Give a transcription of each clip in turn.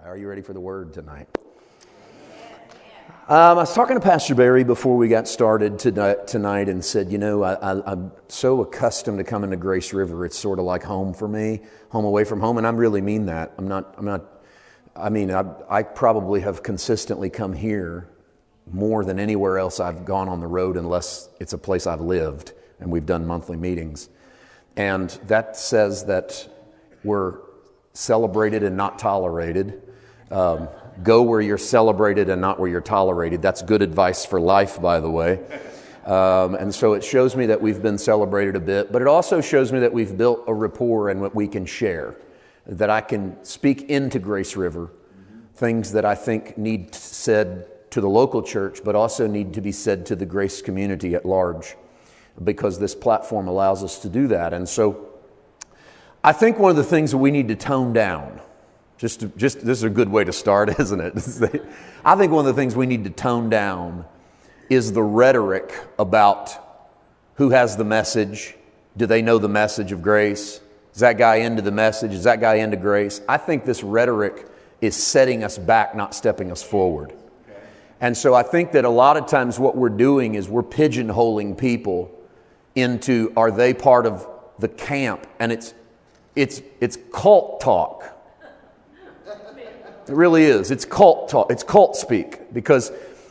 Are you ready for the word tonight? I was talking to Pastor Barry before we got started tonight and said, you know, I'm so accustomed to coming to Grace River. It's sort of like home for me, home away from home. And I really mean that. I probably have consistently come here more than anywhere else I've gone on the road, unless it's a place I've lived and we've done monthly meetings. And that says that we're celebrated and not tolerated. Go where you're celebrated and not where you're tolerated. That's good advice for life, by the way. And so it shows me that we've been celebrated a bit, but it also shows me that we've built a rapport and what we can share, that I can speak into Grace River, things that I think need said to the local church, but also need to be said to the Grace community at large, because this platform allows us to do that. And so I think one of the things that we need to tone down, this is a good way to start, isn't it? I think one of the things we need to tone down is the rhetoric about who has the message. Do they know the message of grace? Is that guy into the message? Is that guy into grace? I think this rhetoric is setting us back, not stepping us forward. Okay. And so I think that a lot of times what we're doing is we're pigeonholing people into, are they part of the camp? And it's cult talk. It really is. It's cult talk. It's cult speak, because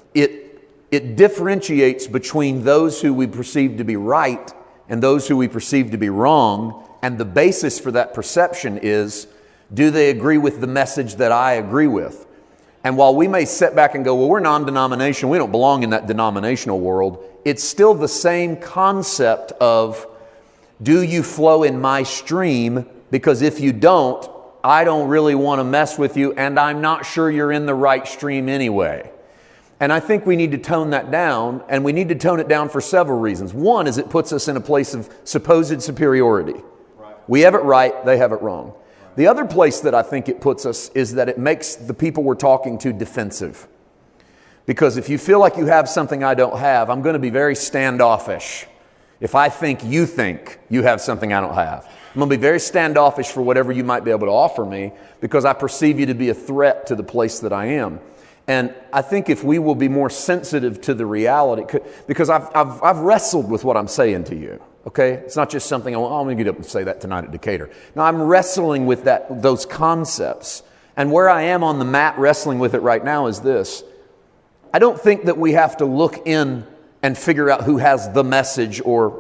it differentiates between those who we perceive to be right and those who we perceive to be wrong. And the basis for that perception is, do they agree with the message that I agree with? And while we may sit back and go, well, we're non-denominational, we don't belong in that denominational world, it's still the same concept of, do you flow in my stream? Because if you don't, I don't really want to mess with you, and I'm not sure you're in the right stream anyway. And I think we need to tone that down, and we need to tone it down for several reasons. One is it puts us in a place of supposed superiority. Right. We have it right, they have it wrong. Right. The other place that I think it puts us is that it makes the people we're talking to defensive. Because if you feel like you have something I don't have, I'm going to be very standoffish. If I think you have something I don't have, I'm going to be very standoffish for whatever you might be able to offer me, because I perceive you to be a threat to the place that I am. And I think if we will be more sensitive to the reality, because I've wrestled with what I'm saying to you, okay? It's not just something, I'm going to get up and say that tonight at Decatur. No, I'm wrestling with those concepts. And where I am on the mat wrestling with it right now is this. I don't think that we have to look in and figure out who has the message, or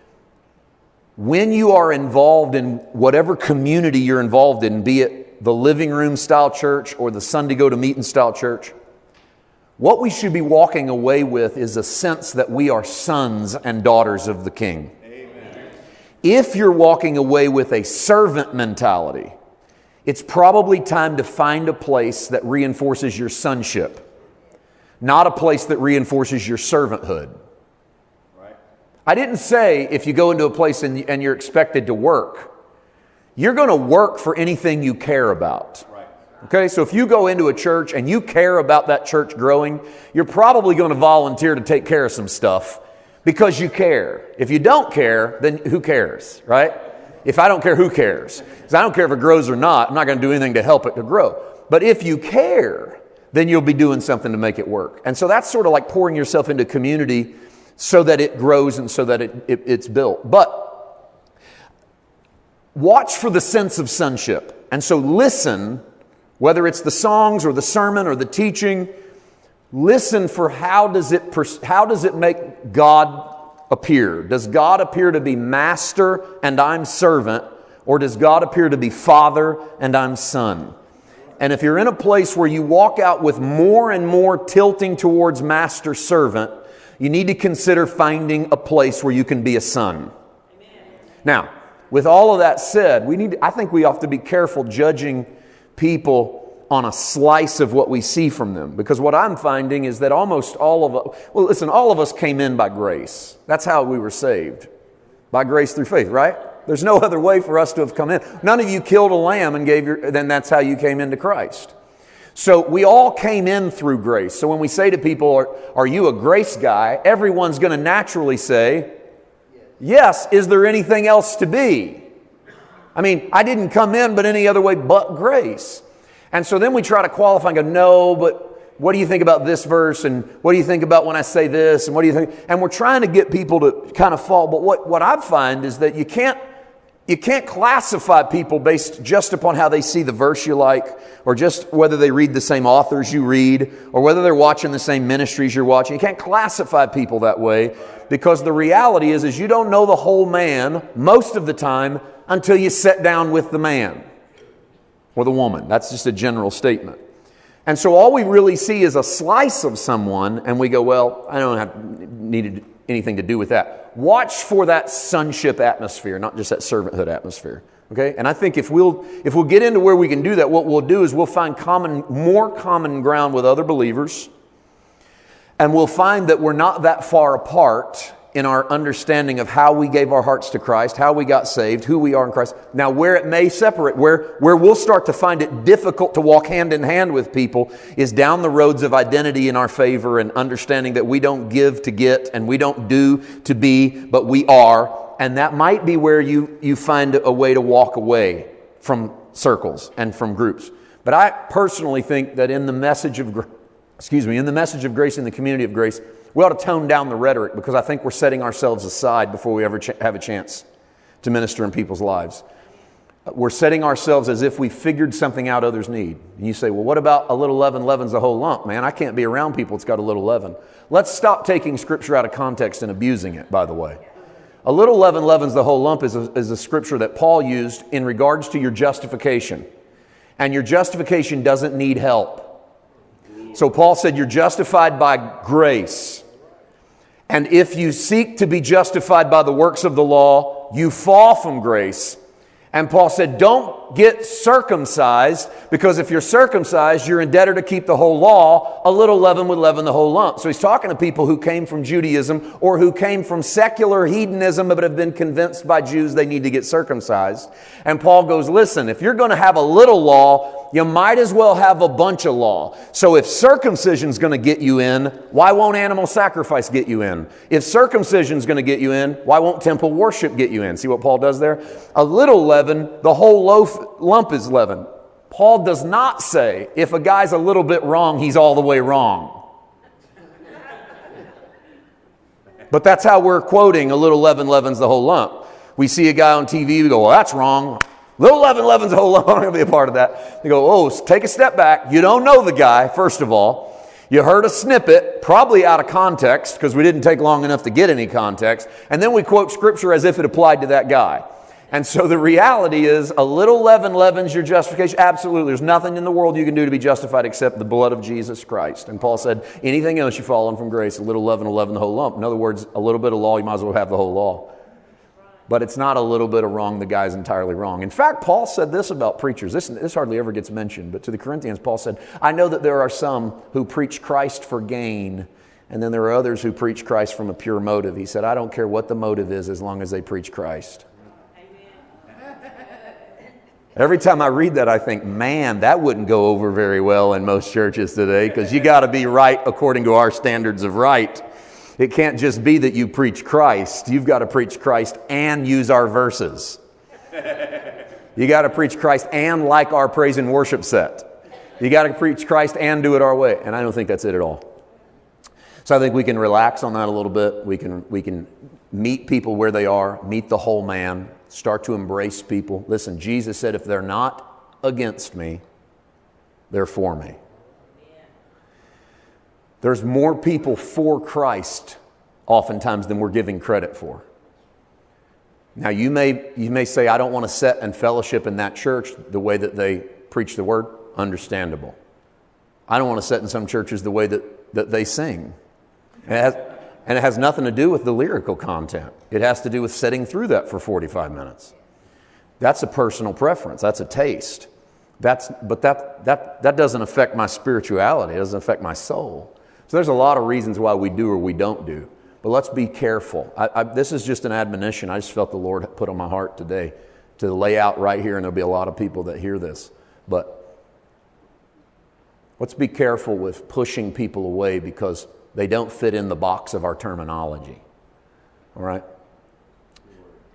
when you are involved in whatever community you're involved in, be it the living room style church or the Sunday go to meeting style church, what we should be walking away with is a sense that we are sons and daughters of the King. Amen. If you're walking away with a servant mentality, it's probably time to find a place that reinforces your sonship, not a place that reinforces your servanthood. I didn't say if you go into a place and you're expected to work, you're going to work for anything you care about. Right. Okay, so if you go into a church and you care about that church growing, you're probably going to volunteer to take care of some stuff because you care. If you don't care, then who cares, right? If I don't care, who cares? Because I don't care if it grows or not. I'm not going to do anything to help it to grow. But if you care, then you'll be doing something to make it work. And so that's sort of like pouring yourself into community so that it grows and so that it's built. But watch for the sense of sonship. And so listen, whether it's the songs or the sermon or the teaching, listen for how does it make God appear? Does God appear to be master and I'm servant? Or does God appear to be father and I'm son? And if you're in a place where you walk out with more and more tilting towards master servant, you need to consider finding a place where you can be a son. Amen. Now, with all of that said, I think we have to be careful judging people on a slice of what we see from them. Because what I'm finding is that almost all of us came in by grace. That's how we were saved. By grace through faith, right? There's no other way for us to have come in. None of you killed a lamb and then that's how you came into Christ. So we all came in through grace. So when we say to people, are you a grace guy? Everyone's going to naturally say, yes. Is there anything else to be? I mean, I didn't come in but any other way but grace. And so then we try to qualify and go, no, but what do you think about this verse? And what do you think about when I say this? And what do you think? And we're trying to get people to kind of fall. But what I find is that you can't classify people based just upon how they see the verse you like, or just whether they read the same authors you read, or whether they're watching the same ministries you're watching. You can't classify people that way, because the reality is you don't know the whole man most of the time until you sit down with the man or the woman. That's just a general statement. And so all we really see is a slice of someone, and we go, well, I don't need anything to do with that. Watch for that sonship atmosphere, not just that servanthood atmosphere. Okay? And I think if we'll get into where we can do that, what we'll do is we'll find more common ground with other believers, and we'll find that we're not that far apart in our understanding of how we gave our hearts to Christ, how we got saved, who we are in Christ. Now, where it may separate, where we'll start to find it difficult to walk hand in hand with people, is down the roads of identity in our favor and understanding that we don't give to get and we don't do to be, but we are. And that might be where you find a way to walk away from circles and from groups. But I personally think that in the message of grace, in the community of grace, we ought to tone down the rhetoric, because I think we're setting ourselves aside before we ever have a chance to minister in people's lives. We're setting ourselves as if we figured something out others need. And you say, well, what about a little leaven leavens the whole lump? Man, I can't be around people that's got a little leaven. Let's stop taking Scripture out of context and abusing it, by the way. A little leaven leavens the whole lump is a scripture that Paul used in regards to your justification. And your justification doesn't need help. So Paul said you're justified by grace. And if you seek to be justified by the works of the law, you fall from grace. And Paul said, don't get circumcised, because if you're circumcised, you're indebted to keep the whole law. A little leaven would leaven the whole lump. So he's talking to people who came from Judaism or who came from secular hedonism but have been convinced by Jews they need to get circumcised. And Paul goes, listen, if you're going to have a little law, you might as well have a bunch of law. So if circumcision's going to get you in, why won't animal sacrifice get you in? If circumcision's going to get you in, why won't temple worship get you in? See what Paul does there? A little leaven, the whole lump is leaven. Paul does not say if a guy's a little bit wrong, he's all the way wrong. But that's how we're quoting a little leaven leavens the whole lump. We see a guy on TV, we go, well, that's wrong. Little leaven leavens the whole lump. I'm not going to be a part of that. They go, oh, take a step back. You don't know the guy, first of all. You heard a snippet, probably out of context, because we didn't take long enough to get any context. And then we quote Scripture as if it applied to that guy. And so the reality is, a little leaven leavens your justification. Absolutely. There's nothing in the world you can do to be justified except the blood of Jesus Christ. And Paul said, anything else you've fallen from grace, a little leaven will leaven the whole lump. In other words, a little bit of law, you might as well have the whole law. But it's not a little bit of wrong, the guy's entirely wrong. In fact, Paul said this about preachers. This hardly ever gets mentioned, but to the Corinthians, Paul said, I know that there are some who preach Christ for gain, and then there are others who preach Christ from a pure motive. He said, I don't care what the motive is as long as they preach Christ. Every time I read that, I think, man, that wouldn't go over very well in most churches today, because you got to be right according to our standards of right. It can't just be that you preach Christ. You've got to preach Christ and use our verses. You got to preach Christ and like our praise and worship set. You got to preach Christ and do it our way. And I don't think that's it at all. So I think we can relax on that a little bit. We can meet people where they are, meet the whole man, start to embrace people. Listen, Jesus said, if they're not against me, they're for me. There's more people for Christ oftentimes than we're giving credit for. Now, you may say, I don't want to sit and fellowship in that church the way that they preach the word. Understandable. I don't want to sit in some churches the way that they sing. And it has nothing to do with the lyrical content. It has to do with sitting through that for 45 minutes. That's a personal preference. That's a taste. But that doesn't affect my spirituality. It doesn't affect my soul. So there's a lot of reasons why we do or we don't do. But let's be careful. This is just an admonition I just felt the Lord put on my heart today to lay out right here, and there'll be a lot of people that hear this. But let's be careful with pushing people away because they don't fit in the box of our terminology. All right?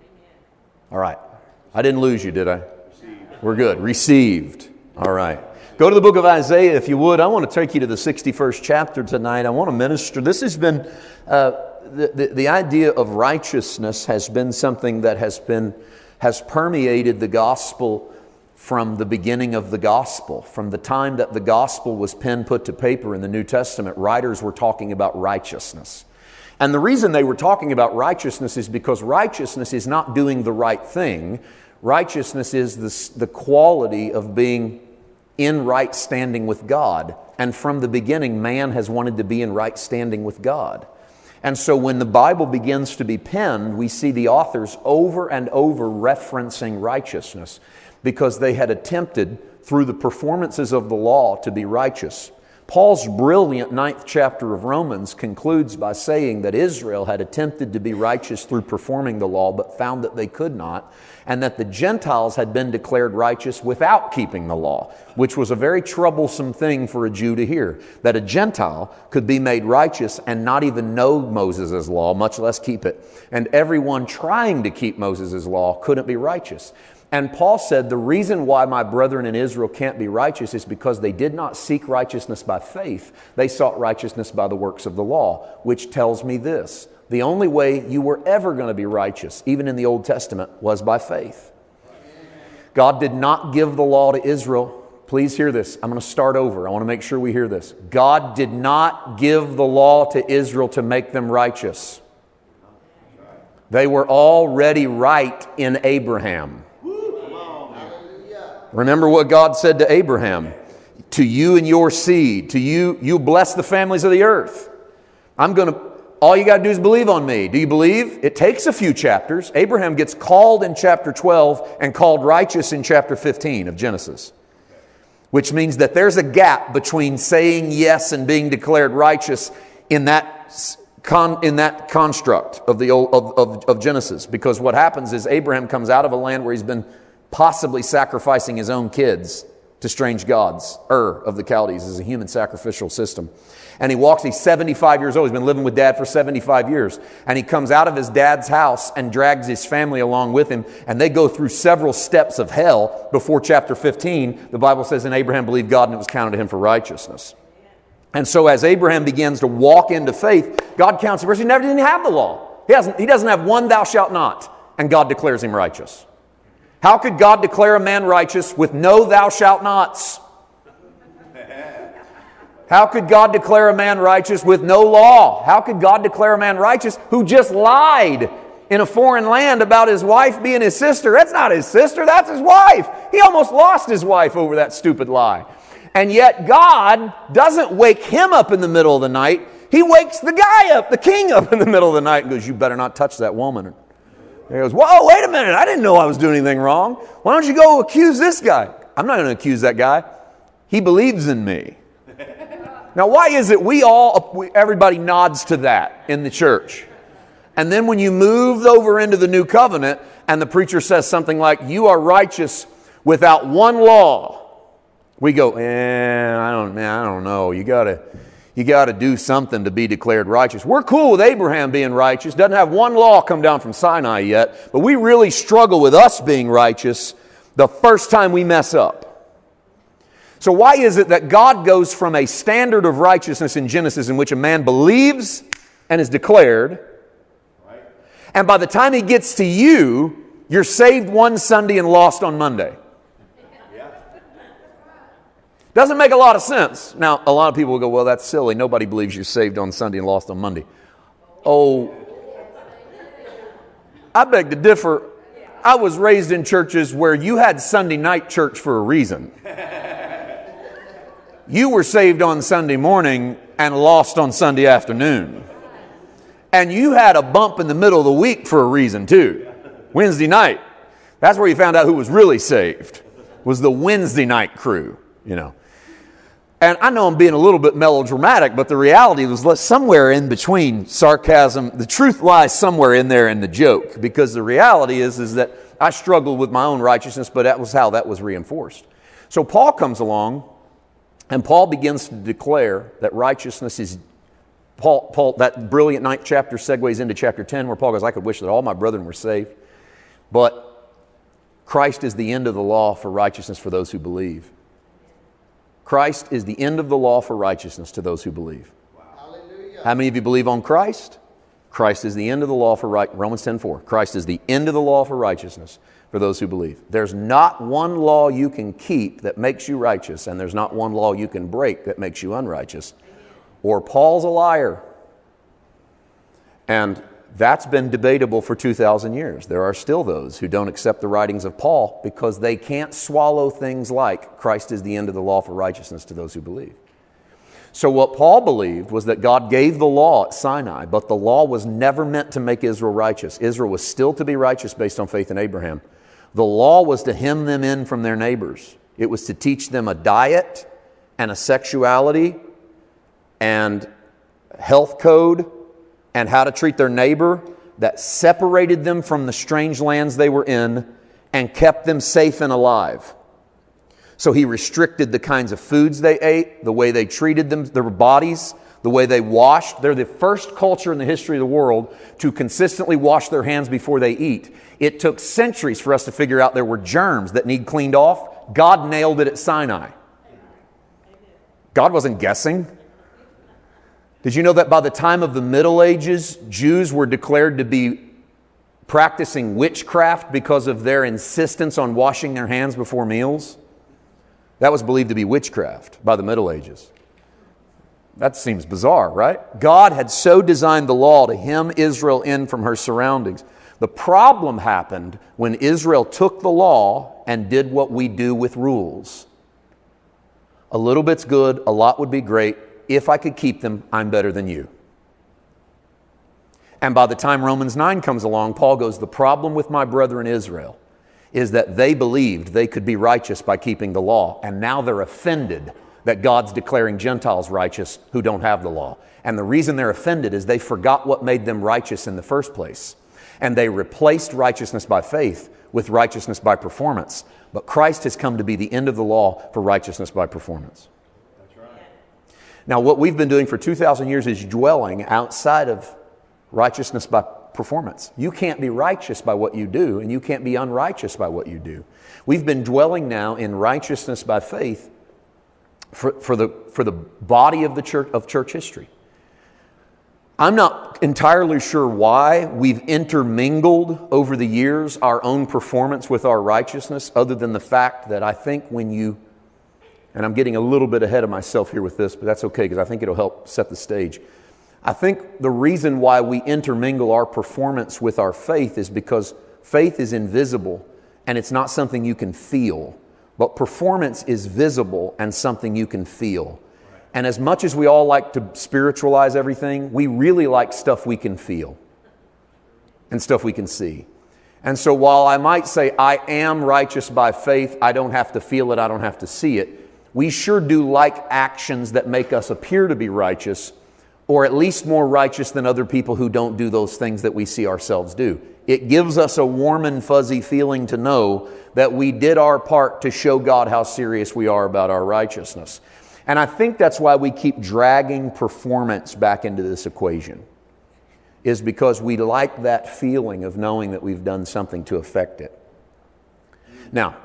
All right. I didn't lose you, did I? Received. We're good. Received. All right. Go to the book of Isaiah if you would. I want to take you to the 61st chapter tonight. I want to minister. This has been, the idea of righteousness has been something that has permeated the gospel from the beginning of the gospel. From the time that the gospel was pen put to paper in the New Testament, writers were talking about righteousness. And the reason they were talking about righteousness is because righteousness is not doing the right thing. Righteousness is the quality of being in right standing with God. And from the beginning, man has wanted to be in right standing with God. And so when the Bible begins to be penned, we see the authors over and over referencing righteousness because they had attempted through the performances of the law to be righteous. Paul's brilliant 9th chapter of Romans concludes by saying that Israel had attempted to be righteous through performing the law, but found that they could not, and that the Gentiles had been declared righteous without keeping the law, which was a very troublesome thing for a Jew to hear, that a Gentile could be made righteous and not even know Moses' law, much less keep it. And everyone trying to keep Moses' law couldn't be righteous. And Paul said, the reason why my brethren in Israel can't be righteous is because they did not seek righteousness by faith. They sought righteousness by the works of the law, which tells me this. The only way you were ever going to be righteous, even in the Old Testament, was by faith. God did not give the law to Israel. Please hear this. I'm going to start over. I want to make sure we hear this. God did not give the law to Israel to make them righteous. They were already right in Abraham. Remember what God said to Abraham. To you and your seed, to you bless the families of the earth. All you got to do is believe on me. Do you believe? It takes a few chapters. Abraham gets called in chapter 12 and called righteous in chapter 15 of Genesis. Which means that there's a gap between saying yes and being declared righteous in that construct of of Genesis. Because what happens is Abraham comes out of a land where he's been possibly sacrificing his own kids to strange gods. Of the Chaldees is a human sacrificial system. And he's 75 years old. He's been living with dad for 75 years. And he comes out of his dad's house and drags his family along with him. And they go through several steps of hell before chapter 15. The Bible says, and Abraham believed God and it was counted to him for righteousness. And so as Abraham begins to walk into faith, God counts the person who never didn't have the law. He doesn't have one thou shalt not. And God declares him righteous. How could God declare a man righteous with no thou shalt nots? How could God declare a man righteous with no law? How could God declare a man righteous who just lied in a foreign land about his wife being his sister? That's not his sister, that's his wife. He almost lost his wife over that stupid lie. And yet God doesn't wake him up in the middle of the night. He wakes the guy up, the king up in the middle of the night and goes, you better not touch that woman. He goes, whoa, wait a minute. I didn't know I was doing anything wrong. Why don't you go accuse this guy? I'm not going to accuse that guy. He believes in me. Now, why is it everybody nods to that in the church? And then when you move over into the new covenant and the preacher says something like, you are righteous without one law, we go, I don't know. You got to do something to be declared righteous. We're cool with Abraham being righteous. Doesn't have one law come down from Sinai yet. But we really struggle with us being righteous the first time we mess up. So why is it that God goes from a standard of righteousness in Genesis in which a man believes and is declared, and by the time he gets to you, you're saved one Sunday and lost on Monday? Doesn't make a lot of sense. Now, a lot of people will go, well, that's silly. Nobody believes you're saved on Sunday and lost on Monday. Oh, I beg to differ. I was raised in churches where you had Sunday night church for a reason. You were saved on Sunday morning and lost on Sunday afternoon. And you had a bump in the middle of the week for a reason too. Wednesday night. That's where you found out who was really saved. Was the Wednesday night crew, And I know I'm being a little bit melodramatic, but the reality was somewhere in between sarcasm. The truth lies somewhere in there in the joke, because the reality is that I struggled with my own righteousness, but that was how that was reinforced. So Paul comes along, and Paul begins to declare that righteousness is, Paul, that brilliant 9th chapter segues into chapter 10, where Paul goes, I could wish that all my brethren were saved, but Christ is the end of the law for righteousness for those who believe. Christ is the end of the law for righteousness to those who believe. Hallelujah. How many of you believe on Christ? Christ is the end of the law for Romans 10:4. Christ is the end of the law for righteousness for those who believe. There's not one law you can keep that makes you righteous, and there's not one law you can break that makes you unrighteous. Or Paul's a liar. And that's been debatable for 2,000 years. There are still those who don't accept the writings of Paul because they can't swallow things like Christ is the end of the law for righteousness to those who believe. So what Paul believed was that God gave the law at Sinai, but the law was never meant to make Israel righteous. Israel was still to be righteous based on faith in Abraham. The law was to hem them in from their neighbors. It was to teach them a diet and a sexuality and health code and how to treat their neighbor that separated them from the strange lands they were in and kept them safe and alive. So he restricted the kinds of foods they ate, the way they treated them, their bodies, the way they washed. They're the first culture in the history of the world to consistently wash their hands before they eat. It took centuries for us to figure out there were germs that need cleaned off. God nailed it at Sinai. God wasn't guessing. Did you know that by the time of the Middle Ages, Jews were declared to be practicing witchcraft because of their insistence on washing their hands before meals? That was believed to be witchcraft by the Middle Ages. That seems bizarre, right? God had so designed the law to hem Israel in from her surroundings. The problem happened when Israel took the law and did what we do with rules. A little bit's good, a lot would be great. If I could keep them, I'm better than you. And by the time Romans 9 comes along, Paul goes, the problem with my brethren Israel is that they believed they could be righteous by keeping the law. And now they're offended that God's declaring Gentiles righteous who don't have the law. And the reason they're offended is they forgot what made them righteous in the first place. And they replaced righteousness by faith with righteousness by performance. But Christ has come to be the end of the law for righteousness by performance. That's right. Now, what we've been doing for 2,000 years is dwelling outside of righteousness by performance. You can't be righteous by what you do, and you can't be unrighteous by what you do. We've been dwelling now in righteousness by faith for the body of the church, of church history. I'm not entirely sure why we've intermingled over the years our own performance with our righteousness, other than the fact that I think when you, and I'm getting a little bit ahead of myself here with this, but that's okay because I think it'll help set the stage. I think the reason why we intermingle our performance with our faith is because faith is invisible and it's not something you can feel, but performance is visible and something you can feel. And as much as we all like to spiritualize everything, we really like stuff we can feel and stuff we can see. And so while I might say I am righteous by faith, I don't have to feel it, I don't have to see it, we sure do like actions that make us appear to be righteous, or at least more righteous than other people who don't do those things that we see ourselves do. It gives us a warm and fuzzy feeling to know that we did our part to show God how serious we are about our righteousness. And I think that's why we keep dragging performance back into this equation, is because we like that feeling of knowing that we've done something to affect it. Now,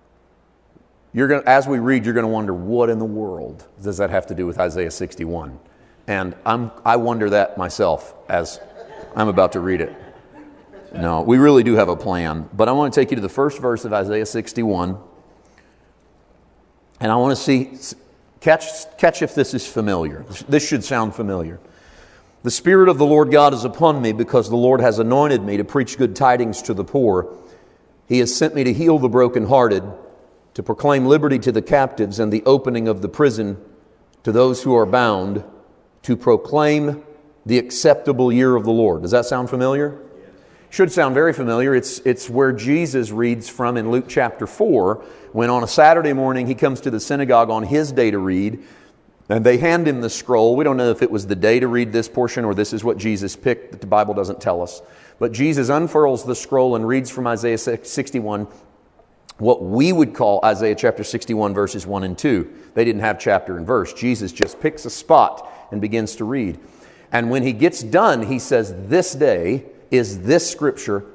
as we read, you're going to wonder, what in the world does that have to do with Isaiah 61? And I wonder that myself as I'm about to read it. No, we really do have a plan. But I want to take you to the first verse of Isaiah 61. And I want to catch if this is familiar. This should sound familiar. The Spirit of the Lord God is upon me, because the Lord has anointed me to preach good tidings to the poor. He has sent me to heal the brokenhearted, to proclaim liberty to the captives and the opening of the prison to those who are bound, to proclaim the acceptable year of the Lord. Does that sound familiar? Should sound very familiar. It's where Jesus reads from in Luke chapter 4, when on a Saturday morning he comes to the synagogue on his day to read, and they hand him the scroll. We don't know if it was the day to read this portion or this is what Jesus picked. The Bible doesn't tell us. But Jesus unfurls the scroll and reads from Isaiah 61, what we would call Isaiah chapter 61 verses 1 and 2. They didn't have chapter and verse. Jesus just picks a spot and begins to read. And when he gets done, he says, "This day is this scripture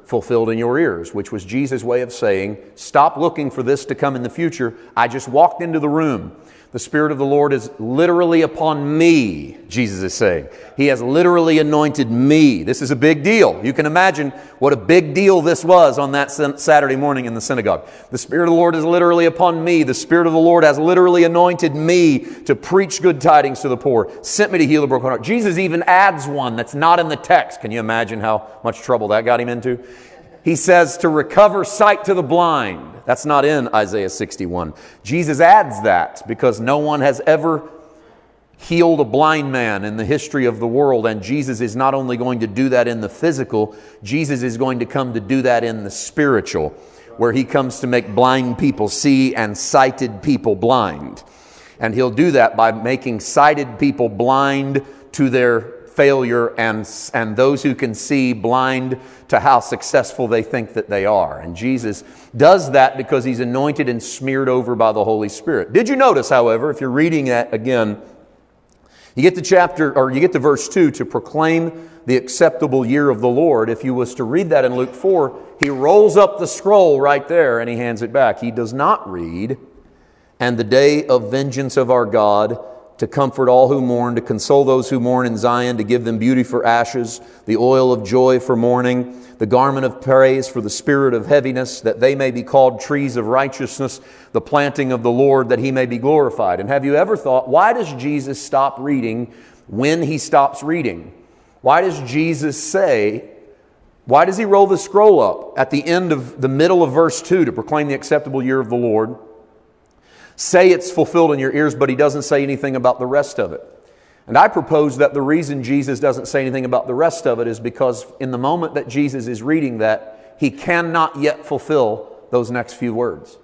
fulfilled in your ears, which was Jesus' way of saying, stop looking for this to come in the future. I just walked into the room. The Spirit of the Lord is literally upon me, Jesus is saying. He has literally anointed me. This is a big deal. You can imagine what a big deal this was on that Saturday morning in the synagogue. The Spirit of the Lord is literally upon me. The Spirit of the Lord has literally anointed me to preach good tidings to the poor, sent me to heal the broken heart. Jesus even adds one that's not in the text. Can you imagine how much trouble that got him into? He says to recover sight to the blind. That's not in Isaiah 61. Jesus adds that because no one has ever healed a blind man in the history of the world. And Jesus is not only going to do that in the physical, Jesus is going to come to do that in the spiritual, where He comes to make blind people see and sighted people blind. And He'll do that by making sighted people blind to their failure and those who can see blind to how successful they think that they are. And Jesus does that because He's anointed and smeared over by the Holy Spirit. Did you notice, however, if you're reading that again, you get to verse 2, to proclaim the acceptable year of the Lord. If you was to read that in Luke 4, He rolls up the scroll right there and He hands it back. He does not read, and the day of vengeance of our God, to comfort all who mourn, to console those who mourn in Zion, to give them beauty for ashes, the oil of joy for mourning, the garment of praise for the spirit of heaviness, that they may be called trees of righteousness, the planting of the Lord, that He may be glorified. And have you ever thought, why does Jesus stop reading when He stops reading? Why does Jesus say, why does He roll the scroll up at the end of the middle of verse 2 to proclaim the acceptable year of the Lord? Say it's fulfilled in your ears, but He doesn't say anything about the rest of it. And I propose that the reason Jesus doesn't say anything about the rest of it is because in the moment that Jesus is reading that, He cannot yet fulfill those next few words.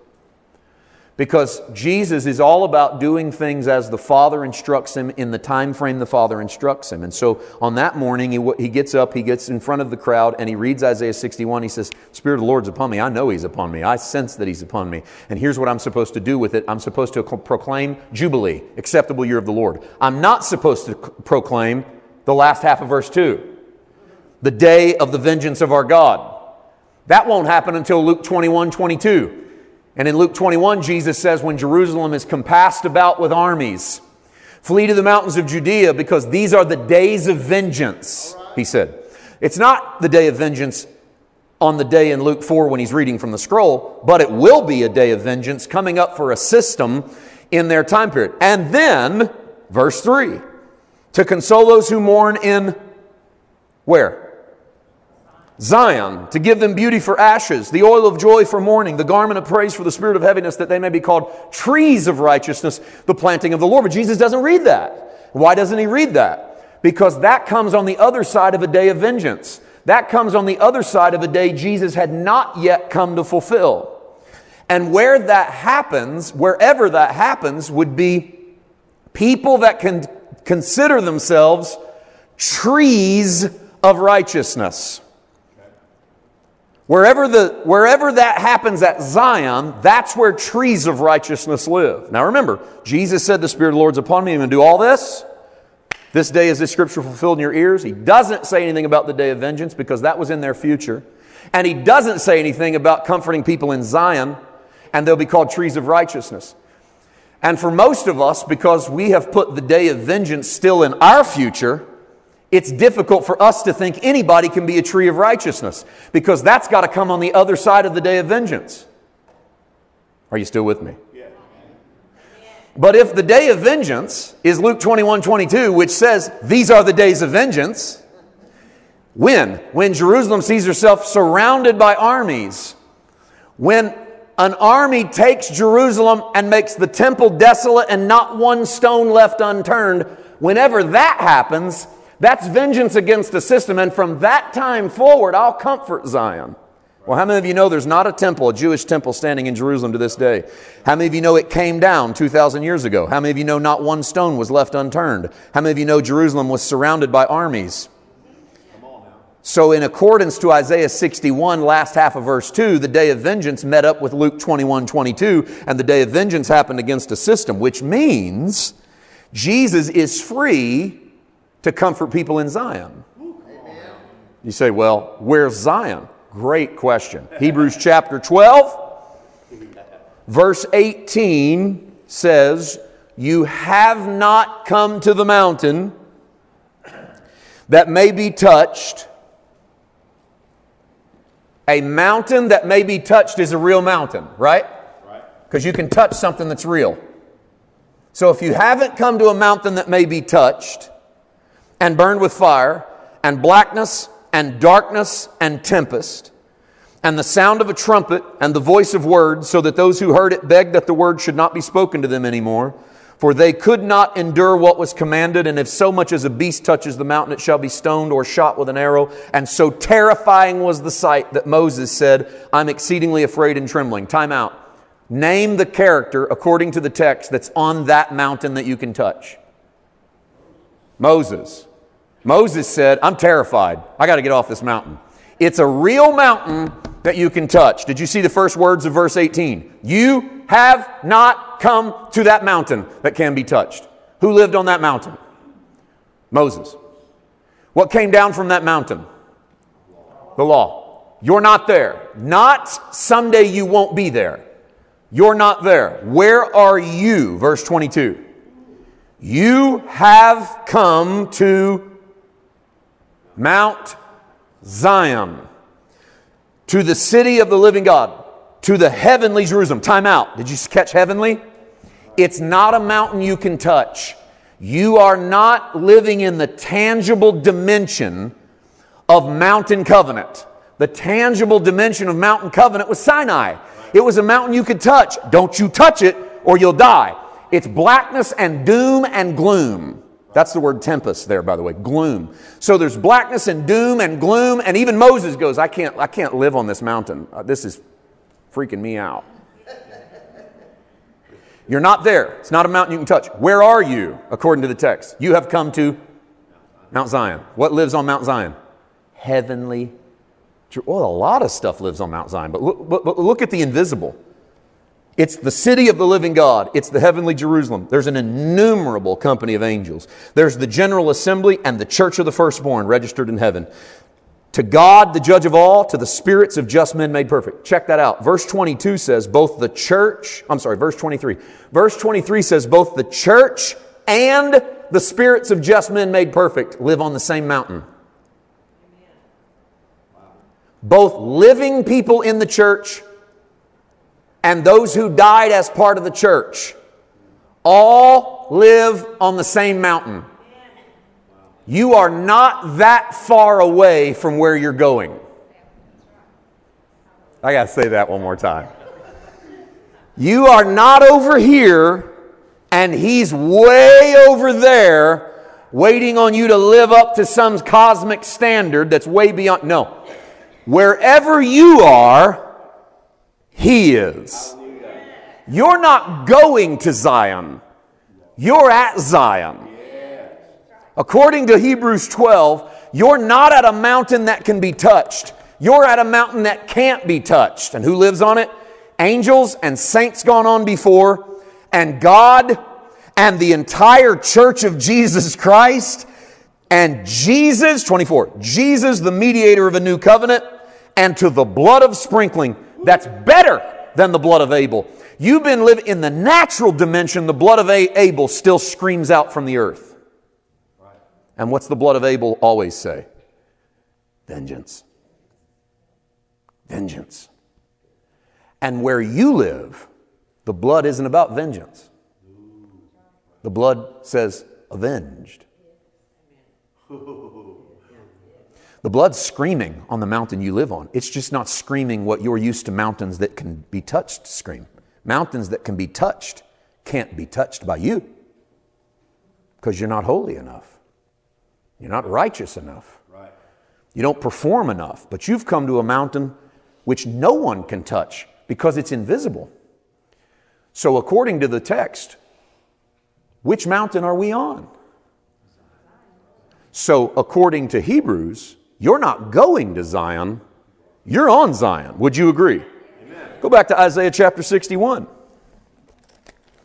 Because Jesus is all about doing things as the Father instructs Him in the time frame the Father instructs Him. And so on that morning, he gets up, he gets in front of the crowd, and he reads Isaiah 61. He says, Spirit of the Lord's upon me. I know He's upon me. I sense that He's upon me. And here's what I'm supposed to do with it. I'm supposed to proclaim Jubilee, acceptable year of the Lord. I'm not supposed to proclaim the last half of verse 2, the day of the vengeance of our God. That won't happen until Luke 21:22. And in Luke 21, Jesus says, when Jerusalem is compassed about with armies, flee to the mountains of Judea, because these are the days of vengeance, He said. It's not the day of vengeance on the day in Luke 4 when He's reading from the scroll, but it will be a day of vengeance coming up for a system in their time period. And then, verse 3, to console those who mourn in, where? Zion, to give them beauty for ashes, the oil of joy for mourning, the garment of praise for the spirit of heaviness, that they may be called trees of righteousness, the planting of the Lord. But Jesus doesn't read that. Why doesn't He read that? Because that comes on the other side of a day of vengeance. That comes on the other side of a day Jesus had not yet come to fulfill. And where that happens, wherever that happens, would be people that can consider themselves trees of righteousness. Wherever that happens at Zion, that's where trees of righteousness live. Now remember, Jesus said, the Spirit of the Lord's upon me. I'm going to do all this. This day is this scripture fulfilled in your ears. He doesn't say anything about the day of vengeance because that was in their future. And He doesn't say anything about comforting people in Zion, and they'll be called trees of righteousness. And for most of us, because we have put the day of vengeance still in our future, it's difficult for us to think anybody can be a tree of righteousness, because that's got to come on the other side of the day of vengeance. Are you still with me? Yeah. But if the day of vengeance is Luke 21:22, which says these are the days of vengeance, when Jerusalem sees herself surrounded by armies, when an army takes Jerusalem and makes the temple desolate and not one stone left unturned, whenever that happens, that's vengeance against a system, and from that time forward, I'll comfort Zion. Well, how many of you know there's not a temple, a Jewish temple, standing in Jerusalem to this day? How many of you know it came down 2,000 years ago? How many of you know not one stone was left unturned? How many of you know Jerusalem was surrounded by armies? So in accordance to Isaiah 61, last half of verse 2, the day of vengeance met up with Luke 21:22, and the day of vengeance happened against a system, which means Jesus is free to comfort people in Zion. You say, well, where's Zion? Great question. Hebrews chapter 12, verse 18 says, you have not come to the mountain that may be touched. A mountain that may be touched is a real mountain, right? Because you can touch something that's real. So if you haven't come to a mountain that may be touched and burned with fire and blackness and darkness and tempest and the sound of a trumpet and the voice of words, so that those who heard it begged that the word should not be spoken to them anymore, for they could not endure what was commanded, and if so much as a beast touches the mountain, it shall be stoned or shot with an arrow. And so terrifying was the sight that Moses said, I'm exceedingly afraid and trembling. Time out. Name the character, according to the text, that's on that mountain that you can touch. Moses. Moses said, I'm terrified. I got to get off this mountain. It's a real mountain that you can touch. Did you see the first words of verse 18? You have not come to that mountain that can be touched. Who lived on that mountain? Moses. What came down from that mountain? The law. You're not there. Not someday you won't be there. You're not there. Where are you? Verse 22. You have come to Mount Zion, to the city of the living God, to the heavenly Jerusalem. Time out. Did you catch heavenly? It's not a mountain you can touch. You are not living in the tangible dimension of mountain covenant. The tangible dimension of mountain covenant was Sinai. It was a mountain you could touch. Don't you touch it or you'll die. It's blackness and doom and gloom. That's the word tempest there, by the way, gloom. So there's blackness and doom and gloom, and even Moses goes, I can't live on this mountain. This is freaking me out. You're not there. It's not a mountain you can touch. Where are you, according to the text? You have come to Mount Zion. What lives on Mount Zion? Heavenly. Well, a lot of stuff lives on Mount Zion, but look at the invisible. It's the city of the living God. It's the heavenly Jerusalem. There's an innumerable company of angels. There's the general assembly and the church of the firstborn registered in heaven. To God, the judge of all, to the spirits of just men made perfect. Check that out. Verse 22 says verse 23. Verse 23 says both the church and the spirits of just men made perfect live on the same mountain. Both living people in the church and those who died as part of the church all live on the same mountain. You are not that far away from where you're going. I got to say that one more time. You are not over here and he's way over there waiting on you to live up to some cosmic standard that's way beyond. No. Wherever you are, he is. You're not going to Zion. You're at Zion. According to Hebrews 12, you're not at a mountain that can be touched. You're at a mountain that can't be touched. And who lives on it? Angels and saints gone on before, and God and the entire church of Jesus Christ, and Jesus, 24, Jesus, the mediator of a new covenant, and to the blood of sprinkling that's better than the blood of Abel. You've been living in the natural dimension. The blood of Abel still screams out from the earth. And what's the blood of Abel always say? Vengeance. Vengeance. And where you live, the blood isn't about vengeance. The blood says avenged. The blood's screaming on the mountain you live on. It's just not screaming what you're used to mountains that can be touched scream. Mountains that can be touched can't be touched by you because you're not holy enough. You're not righteous enough. Right. You don't perform enough. But you've come to a mountain which no one can touch because it's invisible. So according to the text, which mountain are we on? So according to Hebrews, you're not going to Zion. You're on Zion. Would you agree? Amen. Go back to Isaiah chapter 61.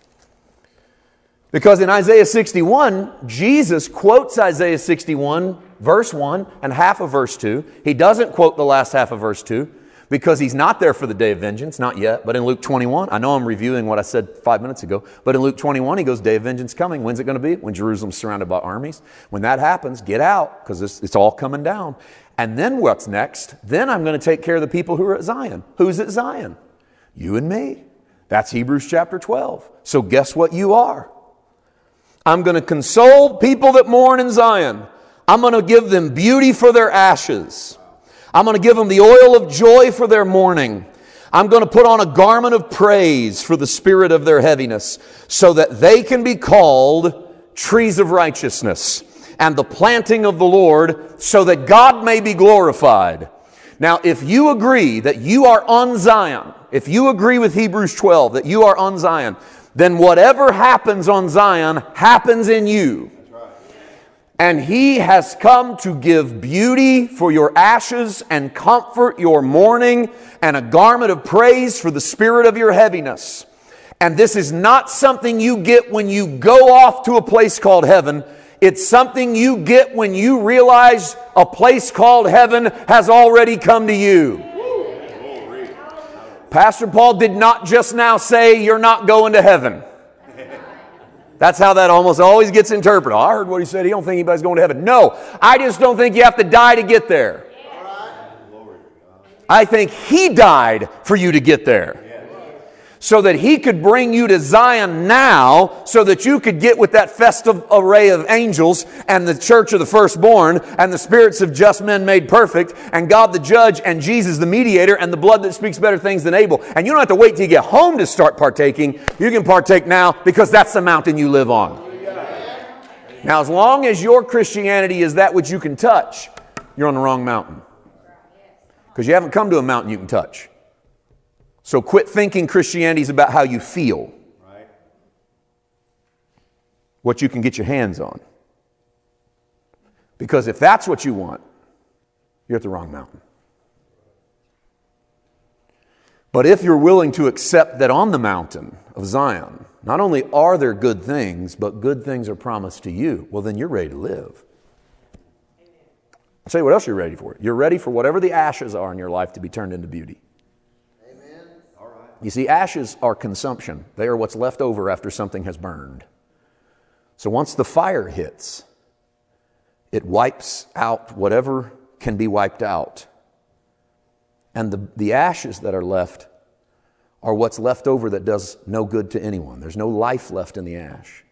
Because in Isaiah 61, Jesus quotes Isaiah 61 verse 1 and half of verse 2. He doesn't quote the last half of verse 2 because he's not there for the day of vengeance, not yet. But in Luke 21, I know I'm reviewing what I said 5 minutes ago, but in Luke 21, he goes, day of vengeance coming. When's it going to be? When Jerusalem's surrounded by armies. When that happens, get out, because it's all coming down. And then what's next? Then I'm going to take care of the people who are at Zion. Who's at Zion? You and me. That's Hebrews chapter 12. So guess what you are? I'm going to console people that mourn in Zion. I'm going to give them beauty for their ashes. I'm going to give them the oil of joy for their mourning. I'm going to put on a garment of praise for the spirit of their heaviness, so that they can be called trees of righteousness and the planting of the Lord, so that God may be glorified. Now, if you agree that you are on Zion, if you agree with Hebrews 12 that you are on Zion, then whatever happens on Zion happens in you. And He has come to give beauty for your ashes and comfort your mourning and a garment of praise for the spirit of your heaviness. And this is not something you get when you go off to a place called heaven. It's something you get when you realize a place called heaven has already come to you. Pastor Paul did not just now say you're not going to heaven. That's how that almost always gets interpreted. I heard what he said. He don't think anybody's going to heaven. No, I just don't think you have to die to get there. I think He died for you to get there, so that He could bring you to Zion now, so that you could get with that festive array of angels and the church of the firstborn and the spirits of just men made perfect and God the judge and Jesus the mediator and the blood that speaks better things than Abel. And you don't have to wait till you get home to start partaking. You can partake now, because that's the mountain you live on. Now, as long as your Christianity is that which you can touch, you're on the wrong mountain, because you haven't come to a mountain you can touch. So quit thinking Christianity is about how you feel. Right. What you can get your hands on. Because if that's what you want, you're at the wrong mountain. But if you're willing to accept that on the mountain of Zion, not only are there good things, but good things are promised to you, well, then you're ready to live. I'll tell you what else you're ready for. You're ready for whatever the ashes are in your life to be turned into beauty. You see, ashes are consumption. They are what's left over after something has burned. So once the fire hits, it wipes out whatever can be wiped out. And the ashes that are left are what's left over that does no good to anyone. There's no life left in the ash.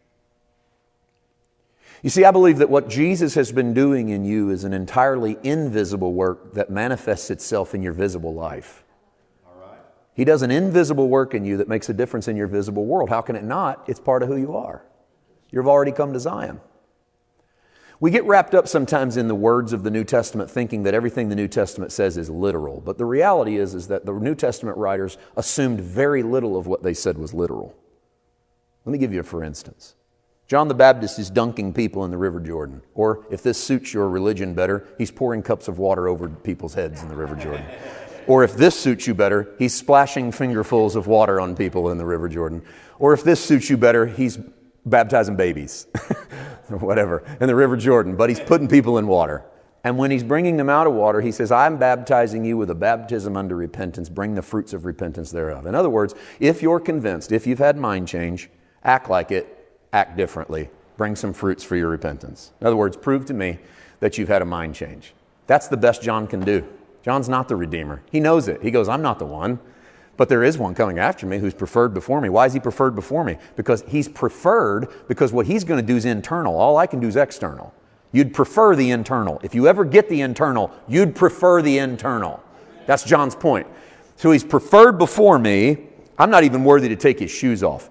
You see, I believe that what Jesus has been doing in you is an entirely invisible work that manifests itself in your visible life. He does an invisible work in you that makes a difference in your visible world. How can it not? It's part of who you are. You've already come to Zion. We get wrapped up sometimes in the words of the New Testament, thinking that everything the New Testament says is literal. But the reality is that the New Testament writers assumed very little of what they said was literal. Let me give you a for instance. John the Baptist is dunking people in the River Jordan. Or if this suits your religion better, he's pouring cups of water over people's heads in the River Jordan. Or if this suits you better, he's splashing fingerfuls of water on people in the River Jordan. Or if this suits you better, he's baptizing babies or whatever in the River Jordan. But he's putting people in water. And when he's bringing them out of water, he says, I'm baptizing you with a baptism unto repentance. Bring the fruits of repentance thereof. In other words, if you're convinced, if you've had mind change, act like it, act differently. Bring some fruits for your repentance. In other words, prove to me that you've had a mind change. That's the best John can do. John's not the Redeemer. He knows it. He goes, I'm not the one, but there is one coming after me who's preferred before me. Why is he preferred before me? Because he's preferred, because what he's going to do is internal. All I can do is external. You'd prefer the internal. If you ever get the internal, you'd prefer the internal. That's John's point. So he's preferred before me. I'm not even worthy to take his shoes off.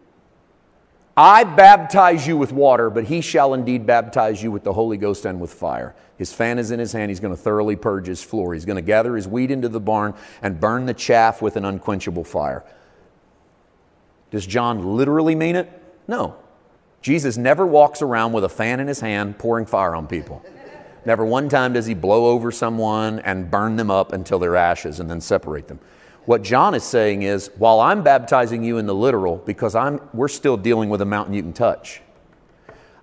I baptize you with water, but he shall indeed baptize you with the Holy Ghost and with fire. His fan is in his hand. He's going to thoroughly purge his floor. He's going to gather his wheat into the barn and burn the chaff with an unquenchable fire. Does John literally mean it? No. Jesus never walks around with a fan in his hand pouring fire on people. Never one time does he blow over someone and burn them up until they're ashes and then separate them. What John is saying is, while I'm baptizing you in the literal, because we're still dealing with a mountain you can touch,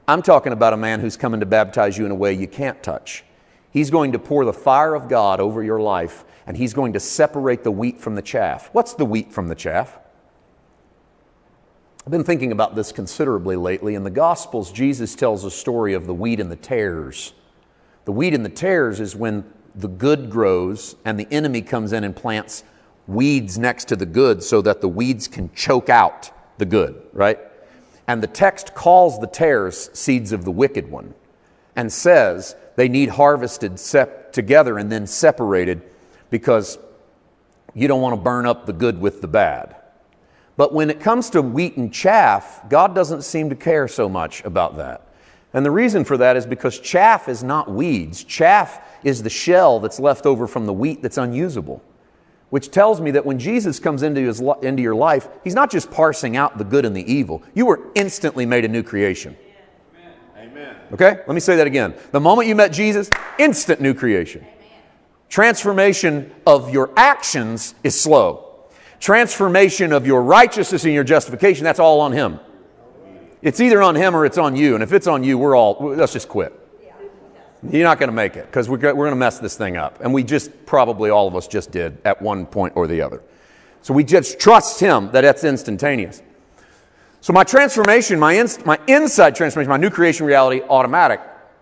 I'm talking about a man who's coming to baptize you in a way you can't touch. He's going to pour the fire of God over your life, and He's going to separate the wheat from the chaff. What's the wheat from the chaff? I've been thinking about this considerably lately. In the Gospels, Jesus tells a story of the wheat and the tares. The wheat and the tares is when the good grows and the enemy comes in and plants weeds next to the good so that the weeds can choke out the good, right? And the text calls the tares seeds of the wicked one and says they need harvested together and then separated because you don't want to burn up the good with the bad. But when it comes to wheat and chaff, God doesn't seem to care so much about that. And the reason for that is because chaff is not weeds. Chaff is the shell that's left over from the wheat that's unusable, which tells me that when Jesus comes into your life, He's not just parsing out the good and the evil. You were instantly made a new creation. Amen. Okay? Let me say that again. The moment you met Jesus, instant new creation. Transformation of your actions is slow. Transformation of your righteousness and your justification, that's all on Him. It's either on Him or it's on you. And if it's on you, let's just quit. You're not going to make it because we're going to mess this thing up. And we just, probably all of us just did at one point or the other. So we just trust Him that that's instantaneous. So my transformation, my inside transformation, my new creation reality, automatic.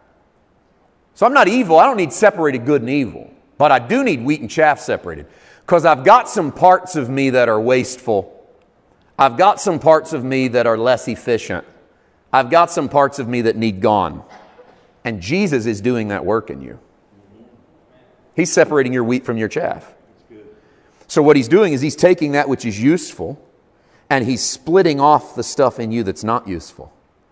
So I'm not evil. I don't need separated good and evil. But I do need wheat and chaff separated. Because I've got some parts of me that are wasteful. I've got some parts of me that are less efficient. I've got some parts of me that need gone. And Jesus is doing that work in you. He's separating your wheat from your chaff. So what He's doing is He's taking that which is useful and He's splitting off the stuff in you that's not useful.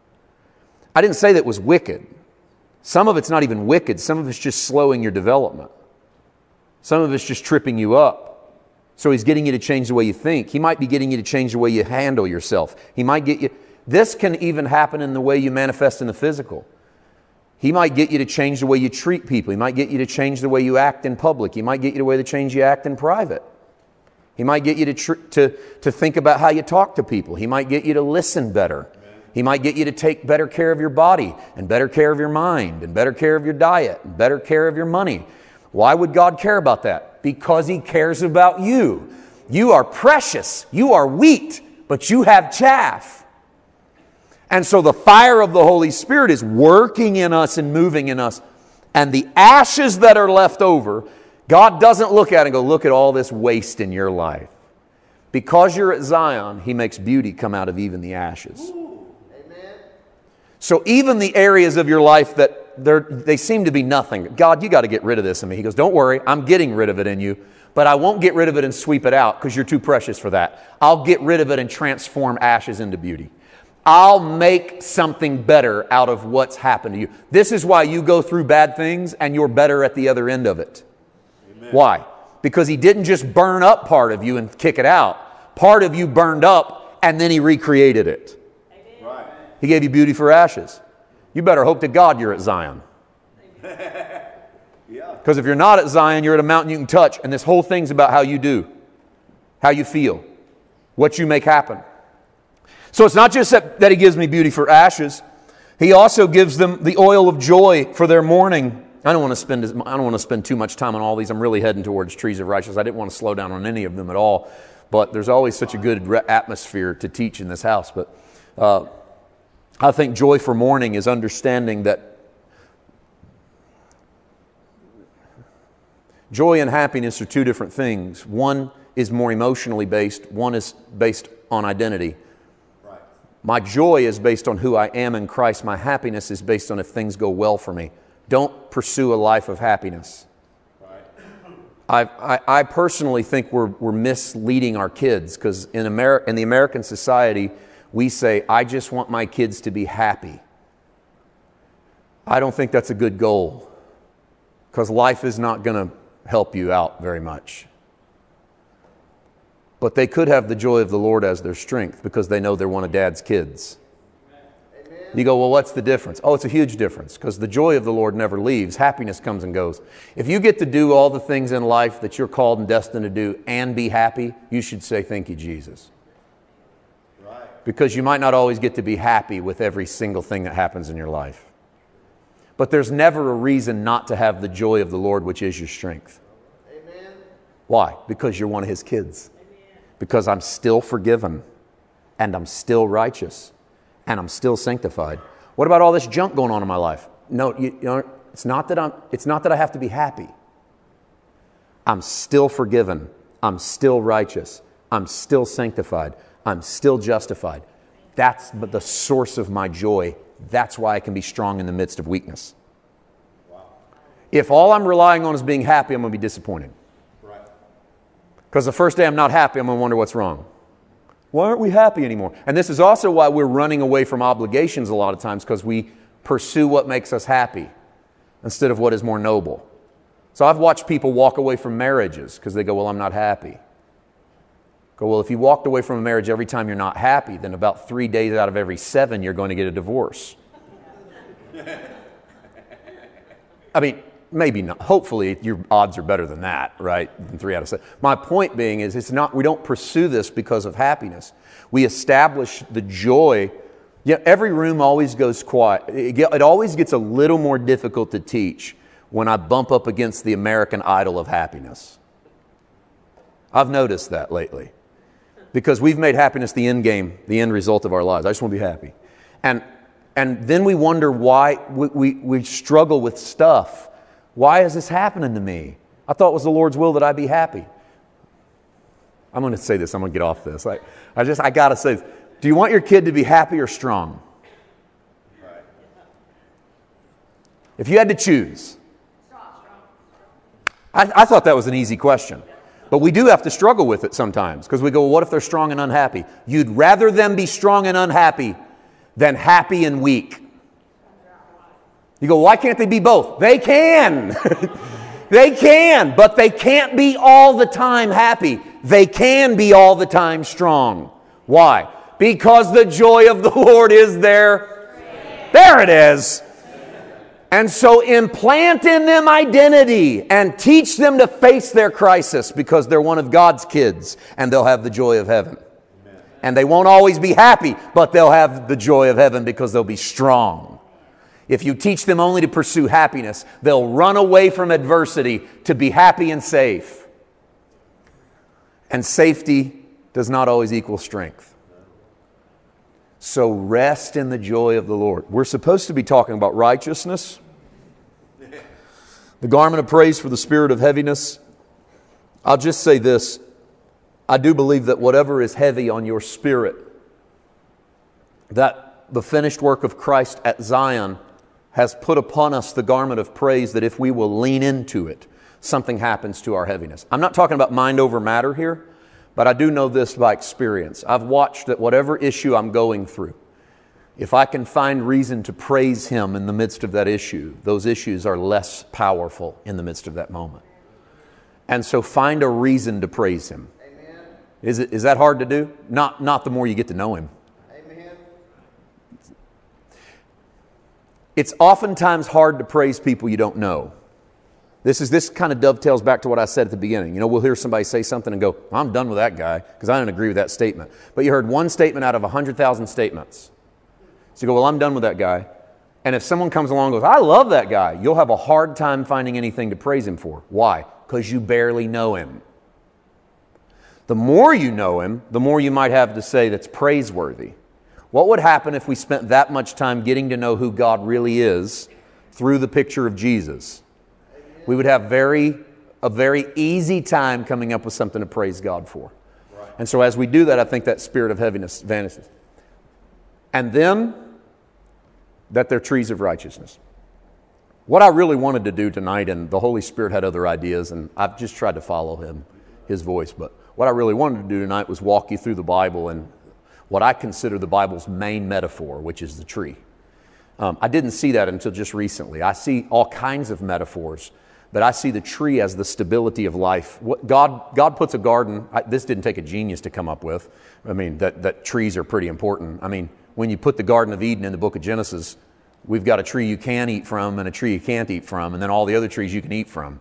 I didn't say that was wicked. Some of it's not even wicked. Some of it's just slowing your development. Some of it's just tripping you up. So He's getting you to change the way you think. He might be getting you to change the way you handle yourself. He might get you... This can even happen in the way you manifest in the physical. He might get you to change the way you treat people. He might get you to change the way you act in public. He might get you the way to change you act in private. He might get you to think about how you talk to people. He might get you to listen better. He might get you to take better care of your body and better care of your mind and better care of your diet and better care of your money. Why would God care about that? Because He cares about you. You are precious. You are wheat, but you have chaff. And so the fire of the Holy Spirit is working in us and moving in us. And the ashes that are left over, God doesn't look at it and go, look at all this waste in your life. Because you're at Zion, He makes beauty come out of even the ashes. Amen. So even the areas of your life that they seem to be nothing. God, you got to get rid of this in me. He goes, don't worry, I'm getting rid of it in you. But I won't get rid of it and sweep it out because you're too precious for that. I'll get rid of it and transform ashes into beauty. I'll make something better out of what's happened to you. This is why you go through bad things and you're better at the other end of it. Amen. Why? Because He didn't just burn up part of you and kick it out. Part of you burned up and then He recreated it. Right. He gave you beauty for ashes. You better hope to God you're at Zion. Because if you're not at Zion, you're at a mountain you can touch. And this whole thing's about how you do, how you feel, what you make happen. So it's not just that He gives me beauty for ashes. He also gives them the oil of joy for their mourning. I don't want to spend too much time on all these. I'm really heading towards trees of righteousness. I didn't want to slow down on any of them at all. But there's always such a good atmosphere to teach in this house. But I think joy for mourning is understanding that joy and happiness are two different things. One is more emotionally based. One is based on identity. Right. My joy is based on who I am in Christ. My happiness is based on if things go well for me. Don't pursue a life of happiness. Right. I personally think we're misleading our kids because in the American society, we say, I just want my kids to be happy. I don't think that's a good goal because life is not going to help you out very much. But they could have the joy of the Lord as their strength because they know they're one of Dad's kids. Amen. You go, well, what's the difference? Oh, it's a huge difference because the joy of the Lord never leaves. Happiness comes and goes. If you get to do all the things in life that you're called and destined to do and be happy, you should say, thank you, Jesus. Because you might not always get to be happy with every single thing that happens in your life. But there's never a reason not to have the joy of the Lord, which is your strength. Amen. Why? Because you're one of His kids. Because I'm still forgiven, and I'm still righteous, and I'm still sanctified. What about all this junk going on in my life? No, it's not that I have to be happy. I'm still forgiven. I'm still righteous. I'm still sanctified. I'm still justified. That's the source of my joy. That's why I can be strong in the midst of weakness. Wow. If all I'm relying on is being happy, I'm going to be disappointed. Right. Because the first day I'm not happy, I'm going to wonder what's wrong. Why aren't we happy anymore? And this is also why we're running away from obligations a lot of times, because we pursue what makes us happy instead of what is more noble. So I've watched people walk away from marriages because they go, well, I'm not happy. Go, well, if you walked away from a marriage every time you're not happy, then about 3 days out of every 7, you're going to get a divorce. I mean, maybe not. Hopefully, your odds are better than that, right? Than 3 out of 7. My point being is, we don't pursue this because of happiness. We establish the joy. Yeah, every room always goes quiet. It always gets a little more difficult to teach when I bump up against the American Idol of happiness. I've noticed that lately. Because we've made happiness the end game, the end result of our lives. I just want to be happy. And then we wonder why we struggle with stuff. Why is this happening to me? I thought it was the Lord's will that I be happy. I'm going to say this. I'm going to get off this. I got to say this. Do you want your kid to be happy or strong? Right. If you had to choose. I thought that was an easy question. But we do have to struggle with it sometimes because we go, well, what if they're strong and unhappy? You'd rather them be strong and unhappy than happy and weak. You go, why can't they be both? They can. They can, but they can't be all the time happy. They can be all the time strong. Why? Because the joy of the Lord is there. There it is. And so implant in them identity and teach them to face their crisis because they're one of God's kids and they'll have the joy of heaven. Amen. And they won't always be happy, but they'll have the joy of heaven because they'll be strong. If you teach them only to pursue happiness, they'll run away from adversity to be happy and safe. And safety does not always equal strength. So rest in the joy of the Lord. We're supposed to be talking about righteousness, the garment of praise for the spirit of heaviness. I'll just say this. I do believe that whatever is heavy on your spirit, that the finished work of Christ at Zion has put upon us the garment of praise, that if we will lean into it, something happens to our heaviness. I'm not talking about mind over matter here, but I do know this by experience. I've watched that whatever issue I'm going through, if I can find reason to praise Him in the midst of that issue, those issues are less powerful in the midst of that moment. And so find a reason to praise Him. Amen. Is that hard to do? Not the more you get to know Him. Amen. It's oftentimes hard to praise people you don't know. This kind of dovetails back to what I said at the beginning. We'll hear somebody say something and go, I'm done with that guy because I don't agree with that statement. But you heard one statement out of 100,000 statements. So you go, well, I'm done with that guy. And if someone comes along and goes, I love that guy, you'll have a hard time finding anything to praise him for. Why? Because you barely know him. The more you know him, the more you might have to say that's praiseworthy. What would happen if we spent that much time getting to know who God really is through the picture of Jesus? We would have a very easy time coming up with something to praise God for. Right. And so as we do that, I think that spirit of heaviness vanishes. And then, that they're trees of righteousness. What I really wanted to do tonight, and the Holy Spirit had other ideas, and I've just tried to follow His voice, but what I really wanted to do tonight was walk you through the Bible and what I consider the Bible's main metaphor, which is the tree. I didn't see that until just recently. I see all kinds of metaphors, but I see the tree as the stability of life. God puts a garden. This didn't take a genius to come up with. I mean, that trees are pretty important. I mean, when you put the Garden of Eden in the book of Genesis, we've got a tree you can eat from and a tree you can't eat from, and then all the other trees you can eat from.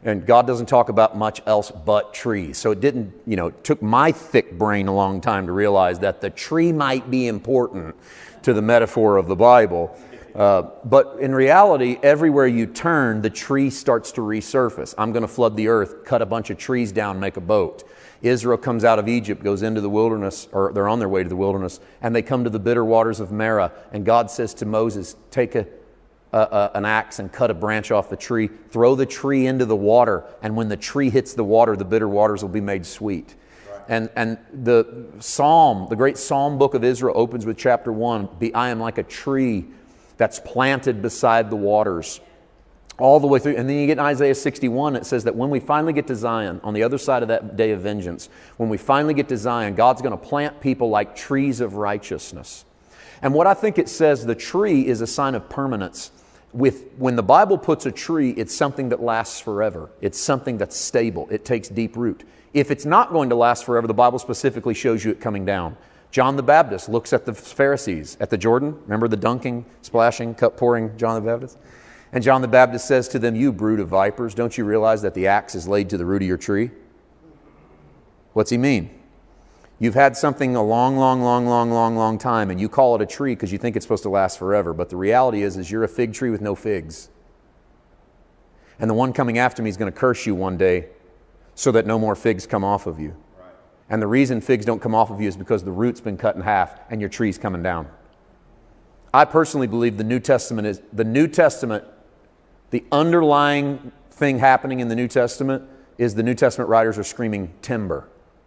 And God doesn't talk about much else but trees. So it didn't, it took my thick brain a long time to realize that the tree might be important to the metaphor of the Bible. But in reality, everywhere you turn, the tree starts to resurface. I'm going to flood the earth, cut a bunch of trees down, make a boat. Israel comes out of Egypt, goes into the wilderness, or they're on their way to the wilderness, and they come to the bitter waters of Marah. And God says to Moses, take an axe and cut a branch off the tree, throw the tree into the water, and when the tree hits the water, the bitter waters will be made sweet. Right. And the great Psalm book of Israel opens with chapter 1, I am like a tree that's planted beside the waters, all the way through. And then you get in Isaiah 61, it says that when we finally get to Zion, on the other side of that day of vengeance, when we finally get to Zion, God's going to plant people like trees of righteousness. And what I think it says, the tree is a sign of permanence. When the Bible puts a tree, it's something that lasts forever. It's something that's stable. It takes deep root. If it's not going to last forever, the Bible specifically shows you it coming down. John the Baptist looks at the Pharisees at the Jordan. Remember the dunking, splashing, cup pouring John the Baptist? And John the Baptist says to them, you brood of vipers, don't you realize that the axe is laid to the root of your tree? What's he mean? You've had something a long time, and you call it a tree because you think it's supposed to last forever. But the reality is you're a fig tree with no figs. And the one coming after me is going to curse you one day so that no more figs come off of you. Right. And the reason figs don't come off of you is because the root's been cut in half and your tree's coming down. I personally believe the New Testament, the underlying thing happening in the New Testament is the New Testament writers are screaming timber.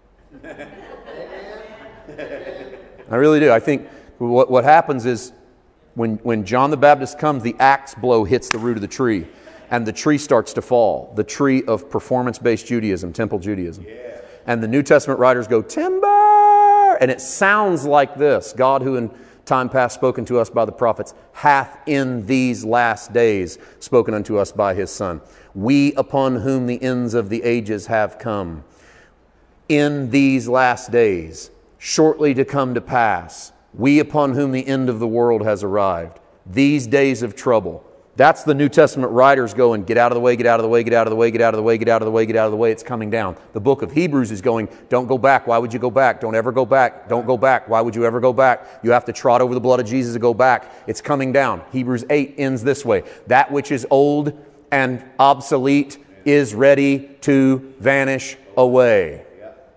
I really do. I think what happens is when John the Baptist comes, the axe blow hits the root of the tree and the tree starts to fall. The tree of performance-based Judaism, temple Judaism. Yeah. And the New Testament writers go, timber! And it sounds like this. God, who in time past spoken to us by the prophets, hath in these last days spoken unto us by his Son. We upon whom the ends of the ages have come. In these last days, shortly to come to pass, we upon whom the end of the world has arrived. These days of trouble. That's the New Testament writers going, get out of the way, get out of the way, get out of the way, get out of the way, get out of the way, get out of the way. It's coming down. The book of Hebrews is going, don't go back. Why would you go back? Don't ever go back. Don't go back. Why would you ever go back? You have to trot over the blood of Jesus to go back. It's coming down. Hebrews 8 ends this way. That which is old and obsolete is ready to vanish away.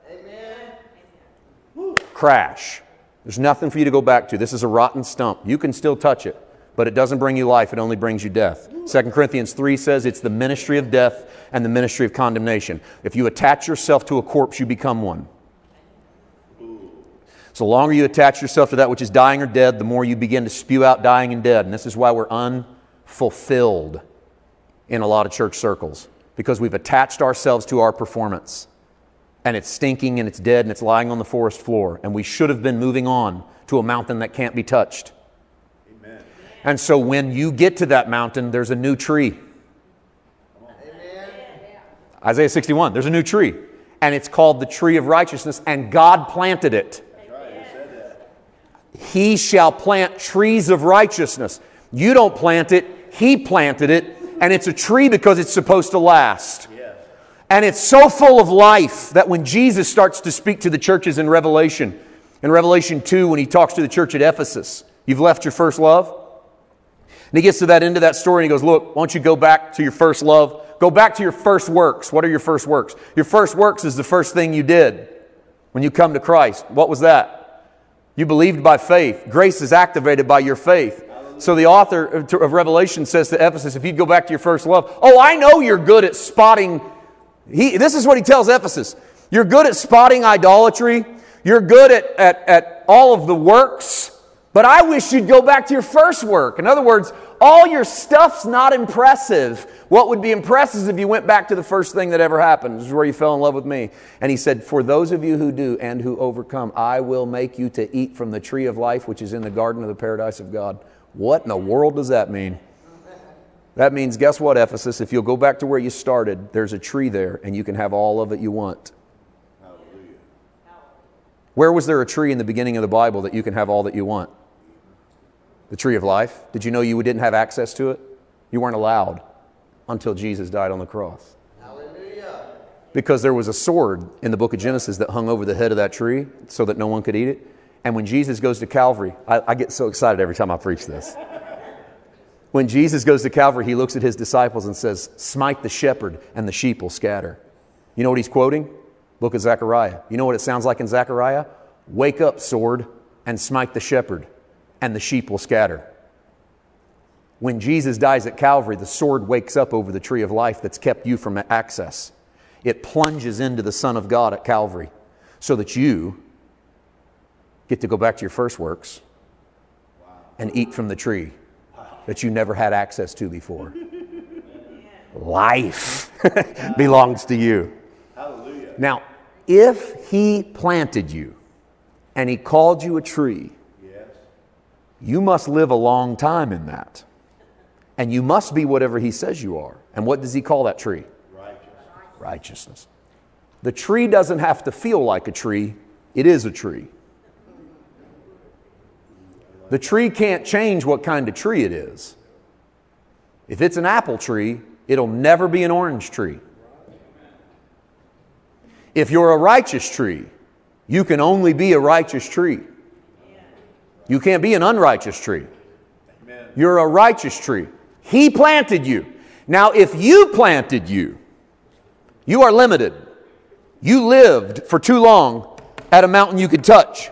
Amen. Crash. There's nothing for you to go back to. This is a rotten stump. You can still touch it, but it doesn't bring you life. It only brings you death. 2 Corinthians 3 says it's the ministry of death and the ministry of condemnation. If you attach yourself to a corpse, you become one. So the longer you attach yourself to that which is dying or dead, the more you begin to spew out dying and dead. And this is why we're unfulfilled in a lot of church circles, because we've attached ourselves to our performance. And it's stinking and it's dead and it's lying on the forest floor. And we should have been moving on to a mountain that can't be touched. Amen. And so when you get to that mountain, there's a new tree. Amen. Isaiah 61, there's a new tree. And it's called the tree of righteousness, and God planted it. That's right, you said that. He shall plant trees of righteousness. You don't plant it, He planted it. And it's a tree because it's supposed to last. And it's so full of life that when Jesus starts to speak to the churches in Revelation 2, when He talks to the church at Ephesus, you've left your first love. And He gets to that end of that story and He goes, look, why don't you go back to your first love? Go back to your first works. What are your first works? Your first works is the first thing you did when you come to Christ. What was that? You believed by faith. Grace is activated by your faith. So the author of Revelation says to Ephesus, if you'd go back to your first love, oh, I know you're good at spotting. This is what he tells Ephesus. You're good at spotting idolatry. You're good at all of the works. But I wish you'd go back to your first work. In other words, all your stuff's not impressive. What would be impressive is if you went back to the first thing that ever happened. This is where you fell in love with me. And he said, for those of you who do and who overcome, I will make you to eat from the tree of life, which is in the garden of the paradise of God. What in the world does that mean? That means, guess what, Ephesus? If you'll go back to where you started, there's a tree there, and you can have all of it you want. Hallelujah. Where was there a tree in the beginning of the Bible that you can have all that you want? The tree of life. Did you know you didn't have access to it? You weren't allowed until Jesus died on the cross. Hallelujah. Because there was a sword in the book of Genesis that hung over the head of that tree so that no one could eat it. And when Jesus goes to Calvary, I get so excited every time I preach this. When Jesus goes to Calvary, he looks at his disciples and says, smite the shepherd and the sheep will scatter. You know what he's quoting? Book of Zechariah. You know what it sounds like in Zechariah? Wake up, sword, and smite the shepherd, and the sheep will scatter. When Jesus dies at Calvary, the sword wakes up over the tree of life that's kept you from access. It plunges into the Son of God at Calvary so that you get to go back to your first works and eat from the tree that you never had access to before. Life belongs to you. Hallelujah. Now, if he planted you and he called you a tree, Yes. you must live a long time in that. And you must be whatever he says you are. And what does he call that tree? Righteousness. The tree doesn't have to feel like a tree. It is a tree. The tree can't change what kind of tree it is. If it's an apple tree, it'll never be an orange tree. If you're a righteous tree, you can only be a righteous tree. You can't be an unrighteous tree. You're a righteous tree. He planted you. Now, if you planted you, you are limited. You lived for too long at a mountain you could touch.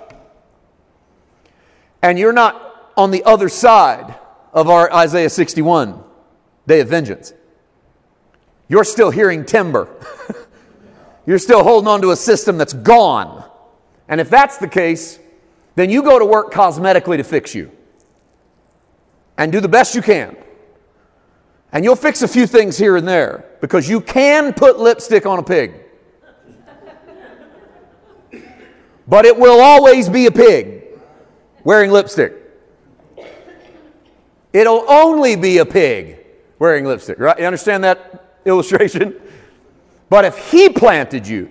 And you're not on the other side of our Isaiah 61, day of vengeance. You're still hearing timber. You're still holding on to a system that's gone. And if that's the case, then you go to work cosmetically to fix you. And do the best you can. And you'll fix a few things here and there because you can put lipstick on a pig. But it will always be a pig wearing lipstick. It'll only be a pig wearing lipstick. Right? You understand that illustration? But if he planted you,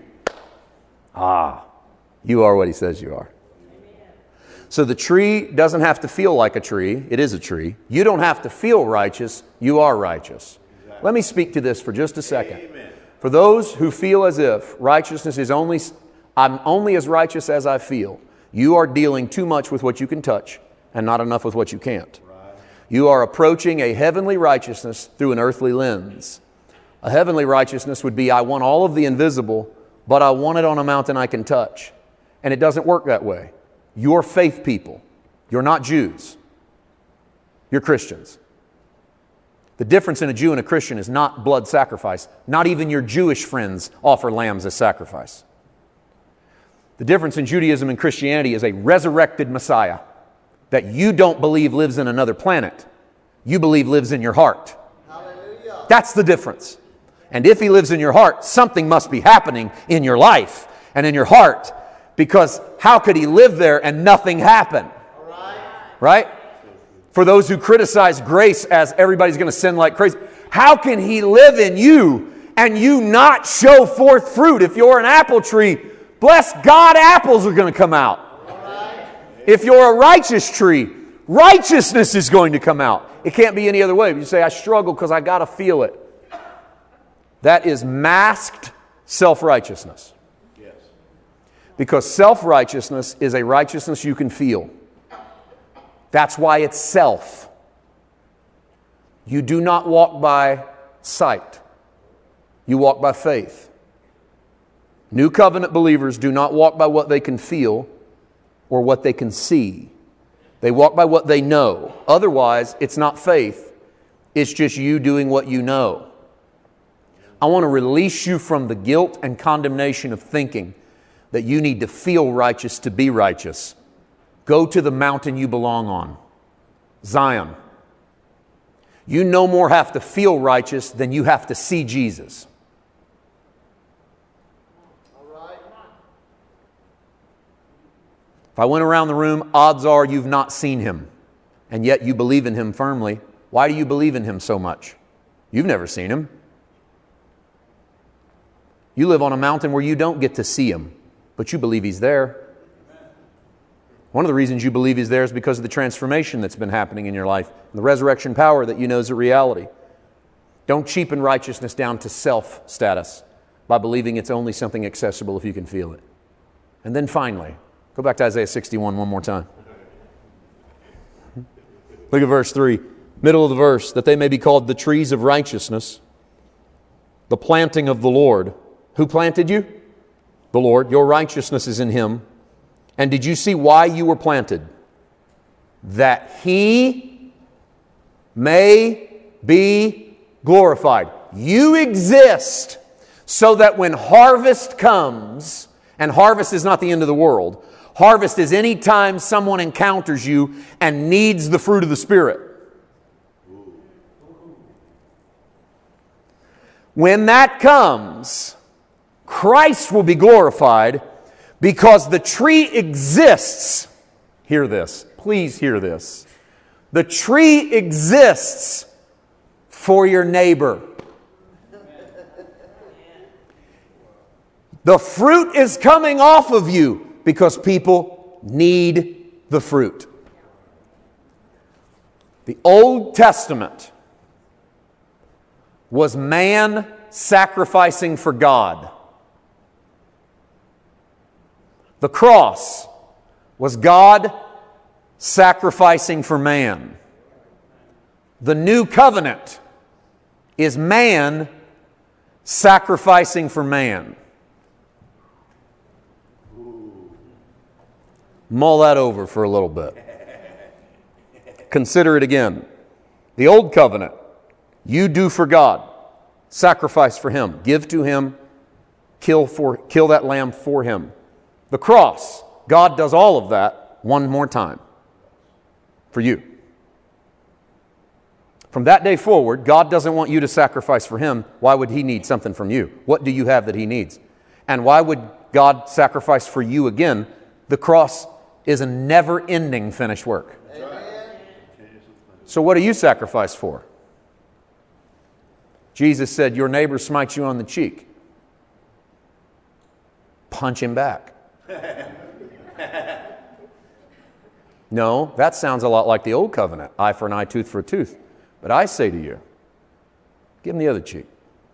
you are what he says you are. So the tree doesn't have to feel like a tree. It is a tree. You don't have to feel righteous. You are righteous. Exactly. Let me speak to this for just a second. Amen. For those who feel as if righteousness is I'm only as righteous as I feel, you are dealing too much with what you can touch and not enough with what you can't. Right. You are approaching a heavenly righteousness through an earthly lens. A heavenly righteousness would be, I want all of the invisible, but I want it on a mountain I can touch. And it doesn't work that way. You're faith people. You're not Jews. You're Christians. The difference in a Jew and a Christian is not blood sacrifice. Not even your Jewish friends offer lambs as sacrifice. The difference in Judaism and Christianity is a resurrected Messiah that you don't believe lives in another planet. You believe lives in your heart. Hallelujah. That's the difference. And if he lives in your heart, something must be happening in your life and in your heart. Because how could he live there and nothing happen? Right? For those who criticize grace as everybody's going to sin like crazy, how can he live in you and you not show forth fruit? If you're an apple tree, bless God, apples are going to come out. If you're a righteous tree, righteousness is going to come out. It can't be any other way. You say, I struggle because I got to feel it. That is masked self-righteousness. Because self-righteousness is a righteousness you can feel. That's why it's self. You do not walk by sight. You walk by faith. New covenant believers do not walk by what they can feel or what they can see. They walk by what they know. Otherwise, it's not faith. It's just you doing what you know. I want to release you from the guilt and condemnation of thinking that you need to feel righteous to be righteous. Go to the mountain you belong on, Zion. You no more have to feel righteous than you have to see Jesus. All right. If I went around the room, odds are you've not seen him, and yet you believe in him firmly. Why do you believe in him so much? You've never seen him. You live on a mountain where you don't get to see him, but you believe he's there. One of the reasons you believe he's there is because of the transformation that's been happening in your life, and the resurrection power that you know is a reality. Don't cheapen righteousness down to self status. by believing it's only something accessible if you can feel it. And then finally, go back to Isaiah 61 one more time. Look at verse 3, middle of the verse, that they may be called the trees of righteousness, the planting of the Lord. Who planted you? The Lord. Your righteousness is in Him. And did you see why you were planted? That He may be glorified. You exist so that when harvest comes, and harvest is not the end of the world, harvest is any time someone encounters you and needs the fruit of the Spirit. When that comes, Christ will be glorified because the tree exists. Hear this. Please hear this. The tree exists for your neighbor. The fruit is coming off of you because people need the fruit. The Old Testament was man sacrificing for God. The cross was God sacrificing for man. The new covenant is man sacrificing for man. Mull that over for a little bit. Consider it again. The old covenant, you do for God, sacrifice for Him, give to Him, kill that lamb for Him. The cross, God does all of that one more time for you. From that day forward, God doesn't want you to sacrifice for Him. Why would He need something from you? What do you have that He needs? And why would God sacrifice for you again? The cross is a never-ending finished work. Amen. So what do you sacrifice for? Jesus said, your neighbor smites you on the cheek. Punch him back. No, that sounds a lot like the old covenant. Eye for an eye, tooth for a tooth. But I say to you, give him the other cheek.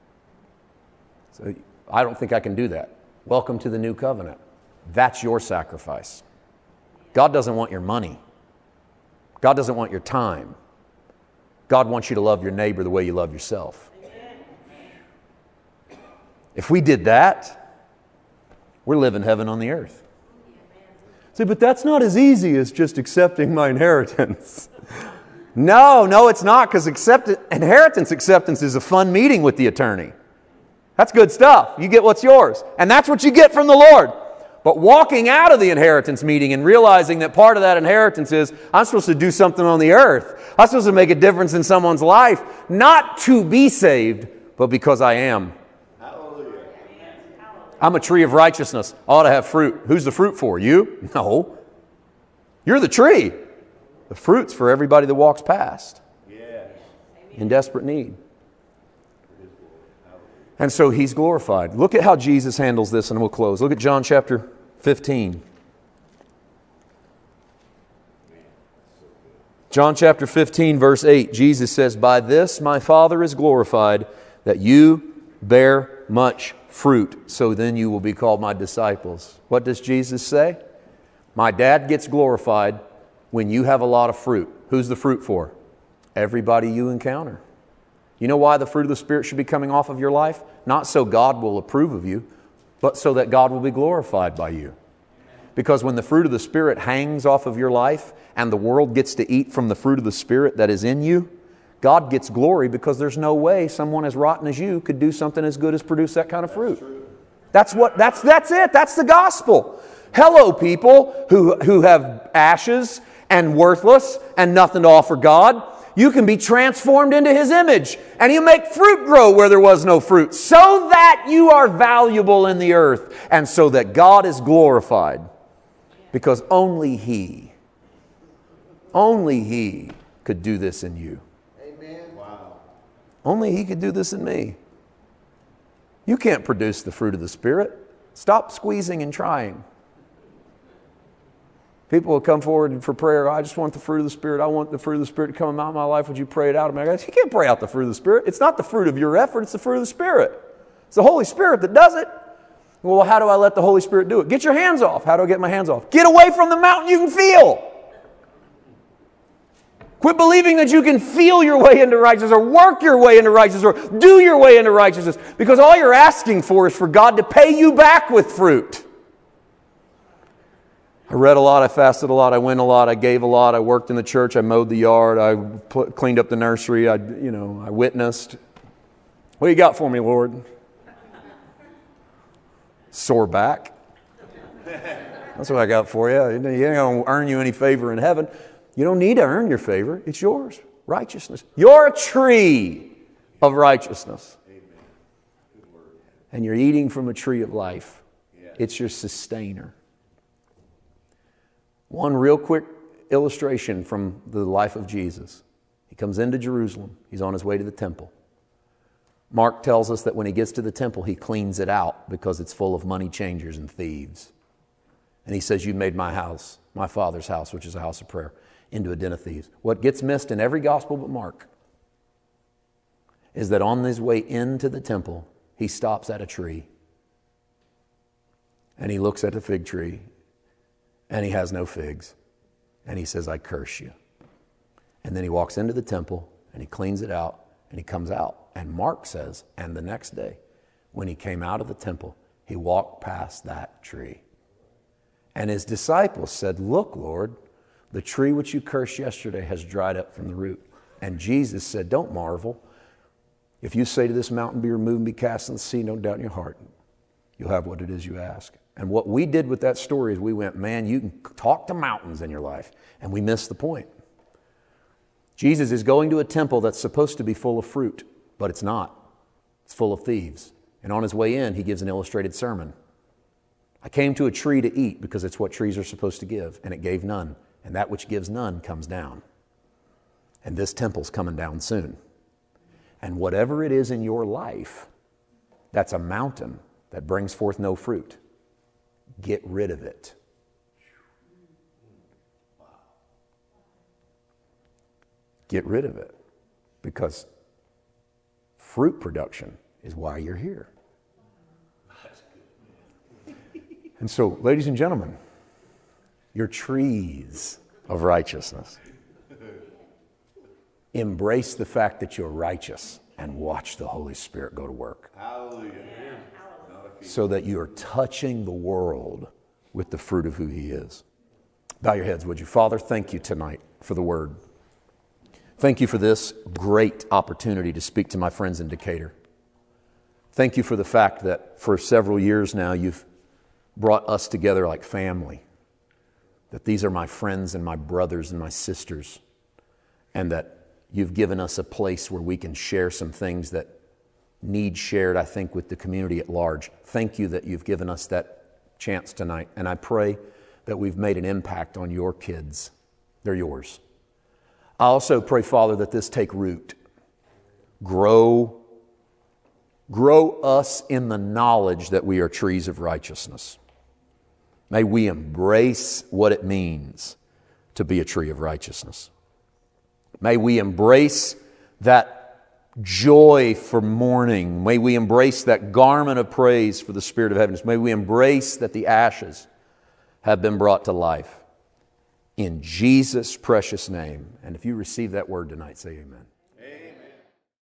So I don't think I can do that. Welcome to the new covenant. That's your sacrifice. God doesn't want your money. God doesn't want your time. God wants you to love your neighbor the way you love yourself. If we did that, we're living heaven on the earth. See, but that's not as easy as just accepting my inheritance. No, it's not, because inheritance acceptance is a fun meeting with the attorney. That's good stuff. You get what's yours. And that's what you get from the Lord. But walking out of the inheritance meeting and realizing that part of that inheritance is I'm supposed to do something on the earth. I'm supposed to make a difference in someone's life, not to be saved, but because I am. Hallelujah. I'm a tree of righteousness. I ought to have fruit. Who's the fruit for? You? No. You're the tree. The fruit's for everybody that walks past. Yes. In desperate need. And so He's glorified. Look at how Jesus handles this, and we'll close. Look at John chapter 15. John chapter 15, verse 8. Jesus says, by this my Father is glorified, that you bear much fruit, so then you will be called my disciples. What does Jesus say? My Dad gets glorified when you have a lot of fruit. Who's the fruit for? Everybody you encounter. You know why the fruit of the Spirit should be coming off of your life? Not so God will approve of you, but so that God will be glorified by you. Because when the fruit of the Spirit hangs off of your life and the world gets to eat from the fruit of the Spirit that is in you, God gets glory, because there's no way someone as rotten as you could do something as good as produce that kind of fruit. That's it. That's the gospel. Hello, people who have ashes and worthless and nothing to offer God. You can be transformed into His image, and He'll make fruit grow where there was no fruit, so that you are valuable in the earth, and so that God is glorified. Because only He could do this in you. Amen. Wow. Only He could do this in me. You can't produce the fruit of the Spirit. Stop squeezing and trying. People will come forward for prayer. I just want the fruit of the Spirit. I want the fruit of the Spirit to come out of my life. Would you pray it out of me? You can't pray out the fruit of the Spirit. It's not the fruit of your effort. It's the fruit of the Spirit. It's the Holy Spirit that does it. Well, how do I let the Holy Spirit do it? Get your hands off. How do I get my hands off? Get away from the mountain you can feel. Quit believing that you can feel your way into righteousness or work your way into righteousness or do your way into righteousness, because all you're asking for is for God to pay you back with fruit. I read a lot, I fasted a lot, I went a lot, I gave a lot, I worked in the church, I mowed the yard, I cleaned up the nursery, I witnessed. What do you got for me, Lord? Sore back. That's what I got for you. You ain't going to earn you any favor in heaven. You don't need to earn your favor. It's yours. Righteousness. You're a tree of righteousness. And you're eating from a tree of life. It's your sustainer. One real quick illustration from the life of Jesus. He comes into Jerusalem. He's on his way to the temple. Mark tells us that when he gets to the temple, he cleans it out because it's full of money changers and thieves. And he says, you made my house, my Father's house, which is a house of prayer, into a den of thieves. What gets missed in every gospel but Mark is that on his way into the temple, he stops at a tree. And he looks at the fig tree, and he has no figs. And he says, I curse you. And then he walks into the temple, and he cleans it out, and he comes out. And Mark says, and the next day, when he came out of the temple, he walked past that tree. And his disciples said, look, Lord, the tree which you cursed yesterday has dried up from the root. And Jesus said, don't marvel. If you say to this mountain, be removed and be cast in the sea, no doubt in your heart, you'll have what it is you ask. And what we did with that story is we went, man, you can talk to mountains in your life. And we missed the point. Jesus is going to a temple that's supposed to be full of fruit, but it's not. It's full of thieves. And on his way in, he gives an illustrated sermon. I came to a tree to eat because it's what trees are supposed to give, and it gave none. And that which gives none comes down. And this temple's coming down soon. And whatever it is in your life that's a mountain that brings forth no fruit, get rid of it. Get rid of it. Because fruit production is why you're here. And so, ladies and gentlemen, you're trees of righteousness. Embrace the fact that you're righteous and watch the Holy Spirit go to work. Hallelujah. So that you're touching the world with the fruit of who He is. Bow your heads, would you? Father, thank you tonight for the word. Thank you for this great opportunity to speak to my friends in Decatur. Thank you for the fact that for several years now you've brought us together like family. That these are my friends and my brothers and my sisters. And that you've given us a place where we can share some things that need shared, I think, with the community at large. Thank you that you've given us that chance tonight. And I pray that we've made an impact on your kids. They're yours. I also pray, Father, that this take root. Grow us in the knowledge that we are trees of righteousness. May we embrace what it means to be a tree of righteousness. May we embrace that joy for mourning. May we embrace that garment of praise for the Spirit of heaviness. May we embrace that the ashes have been brought to life. In Jesus' precious name. And if you receive that word tonight, say amen.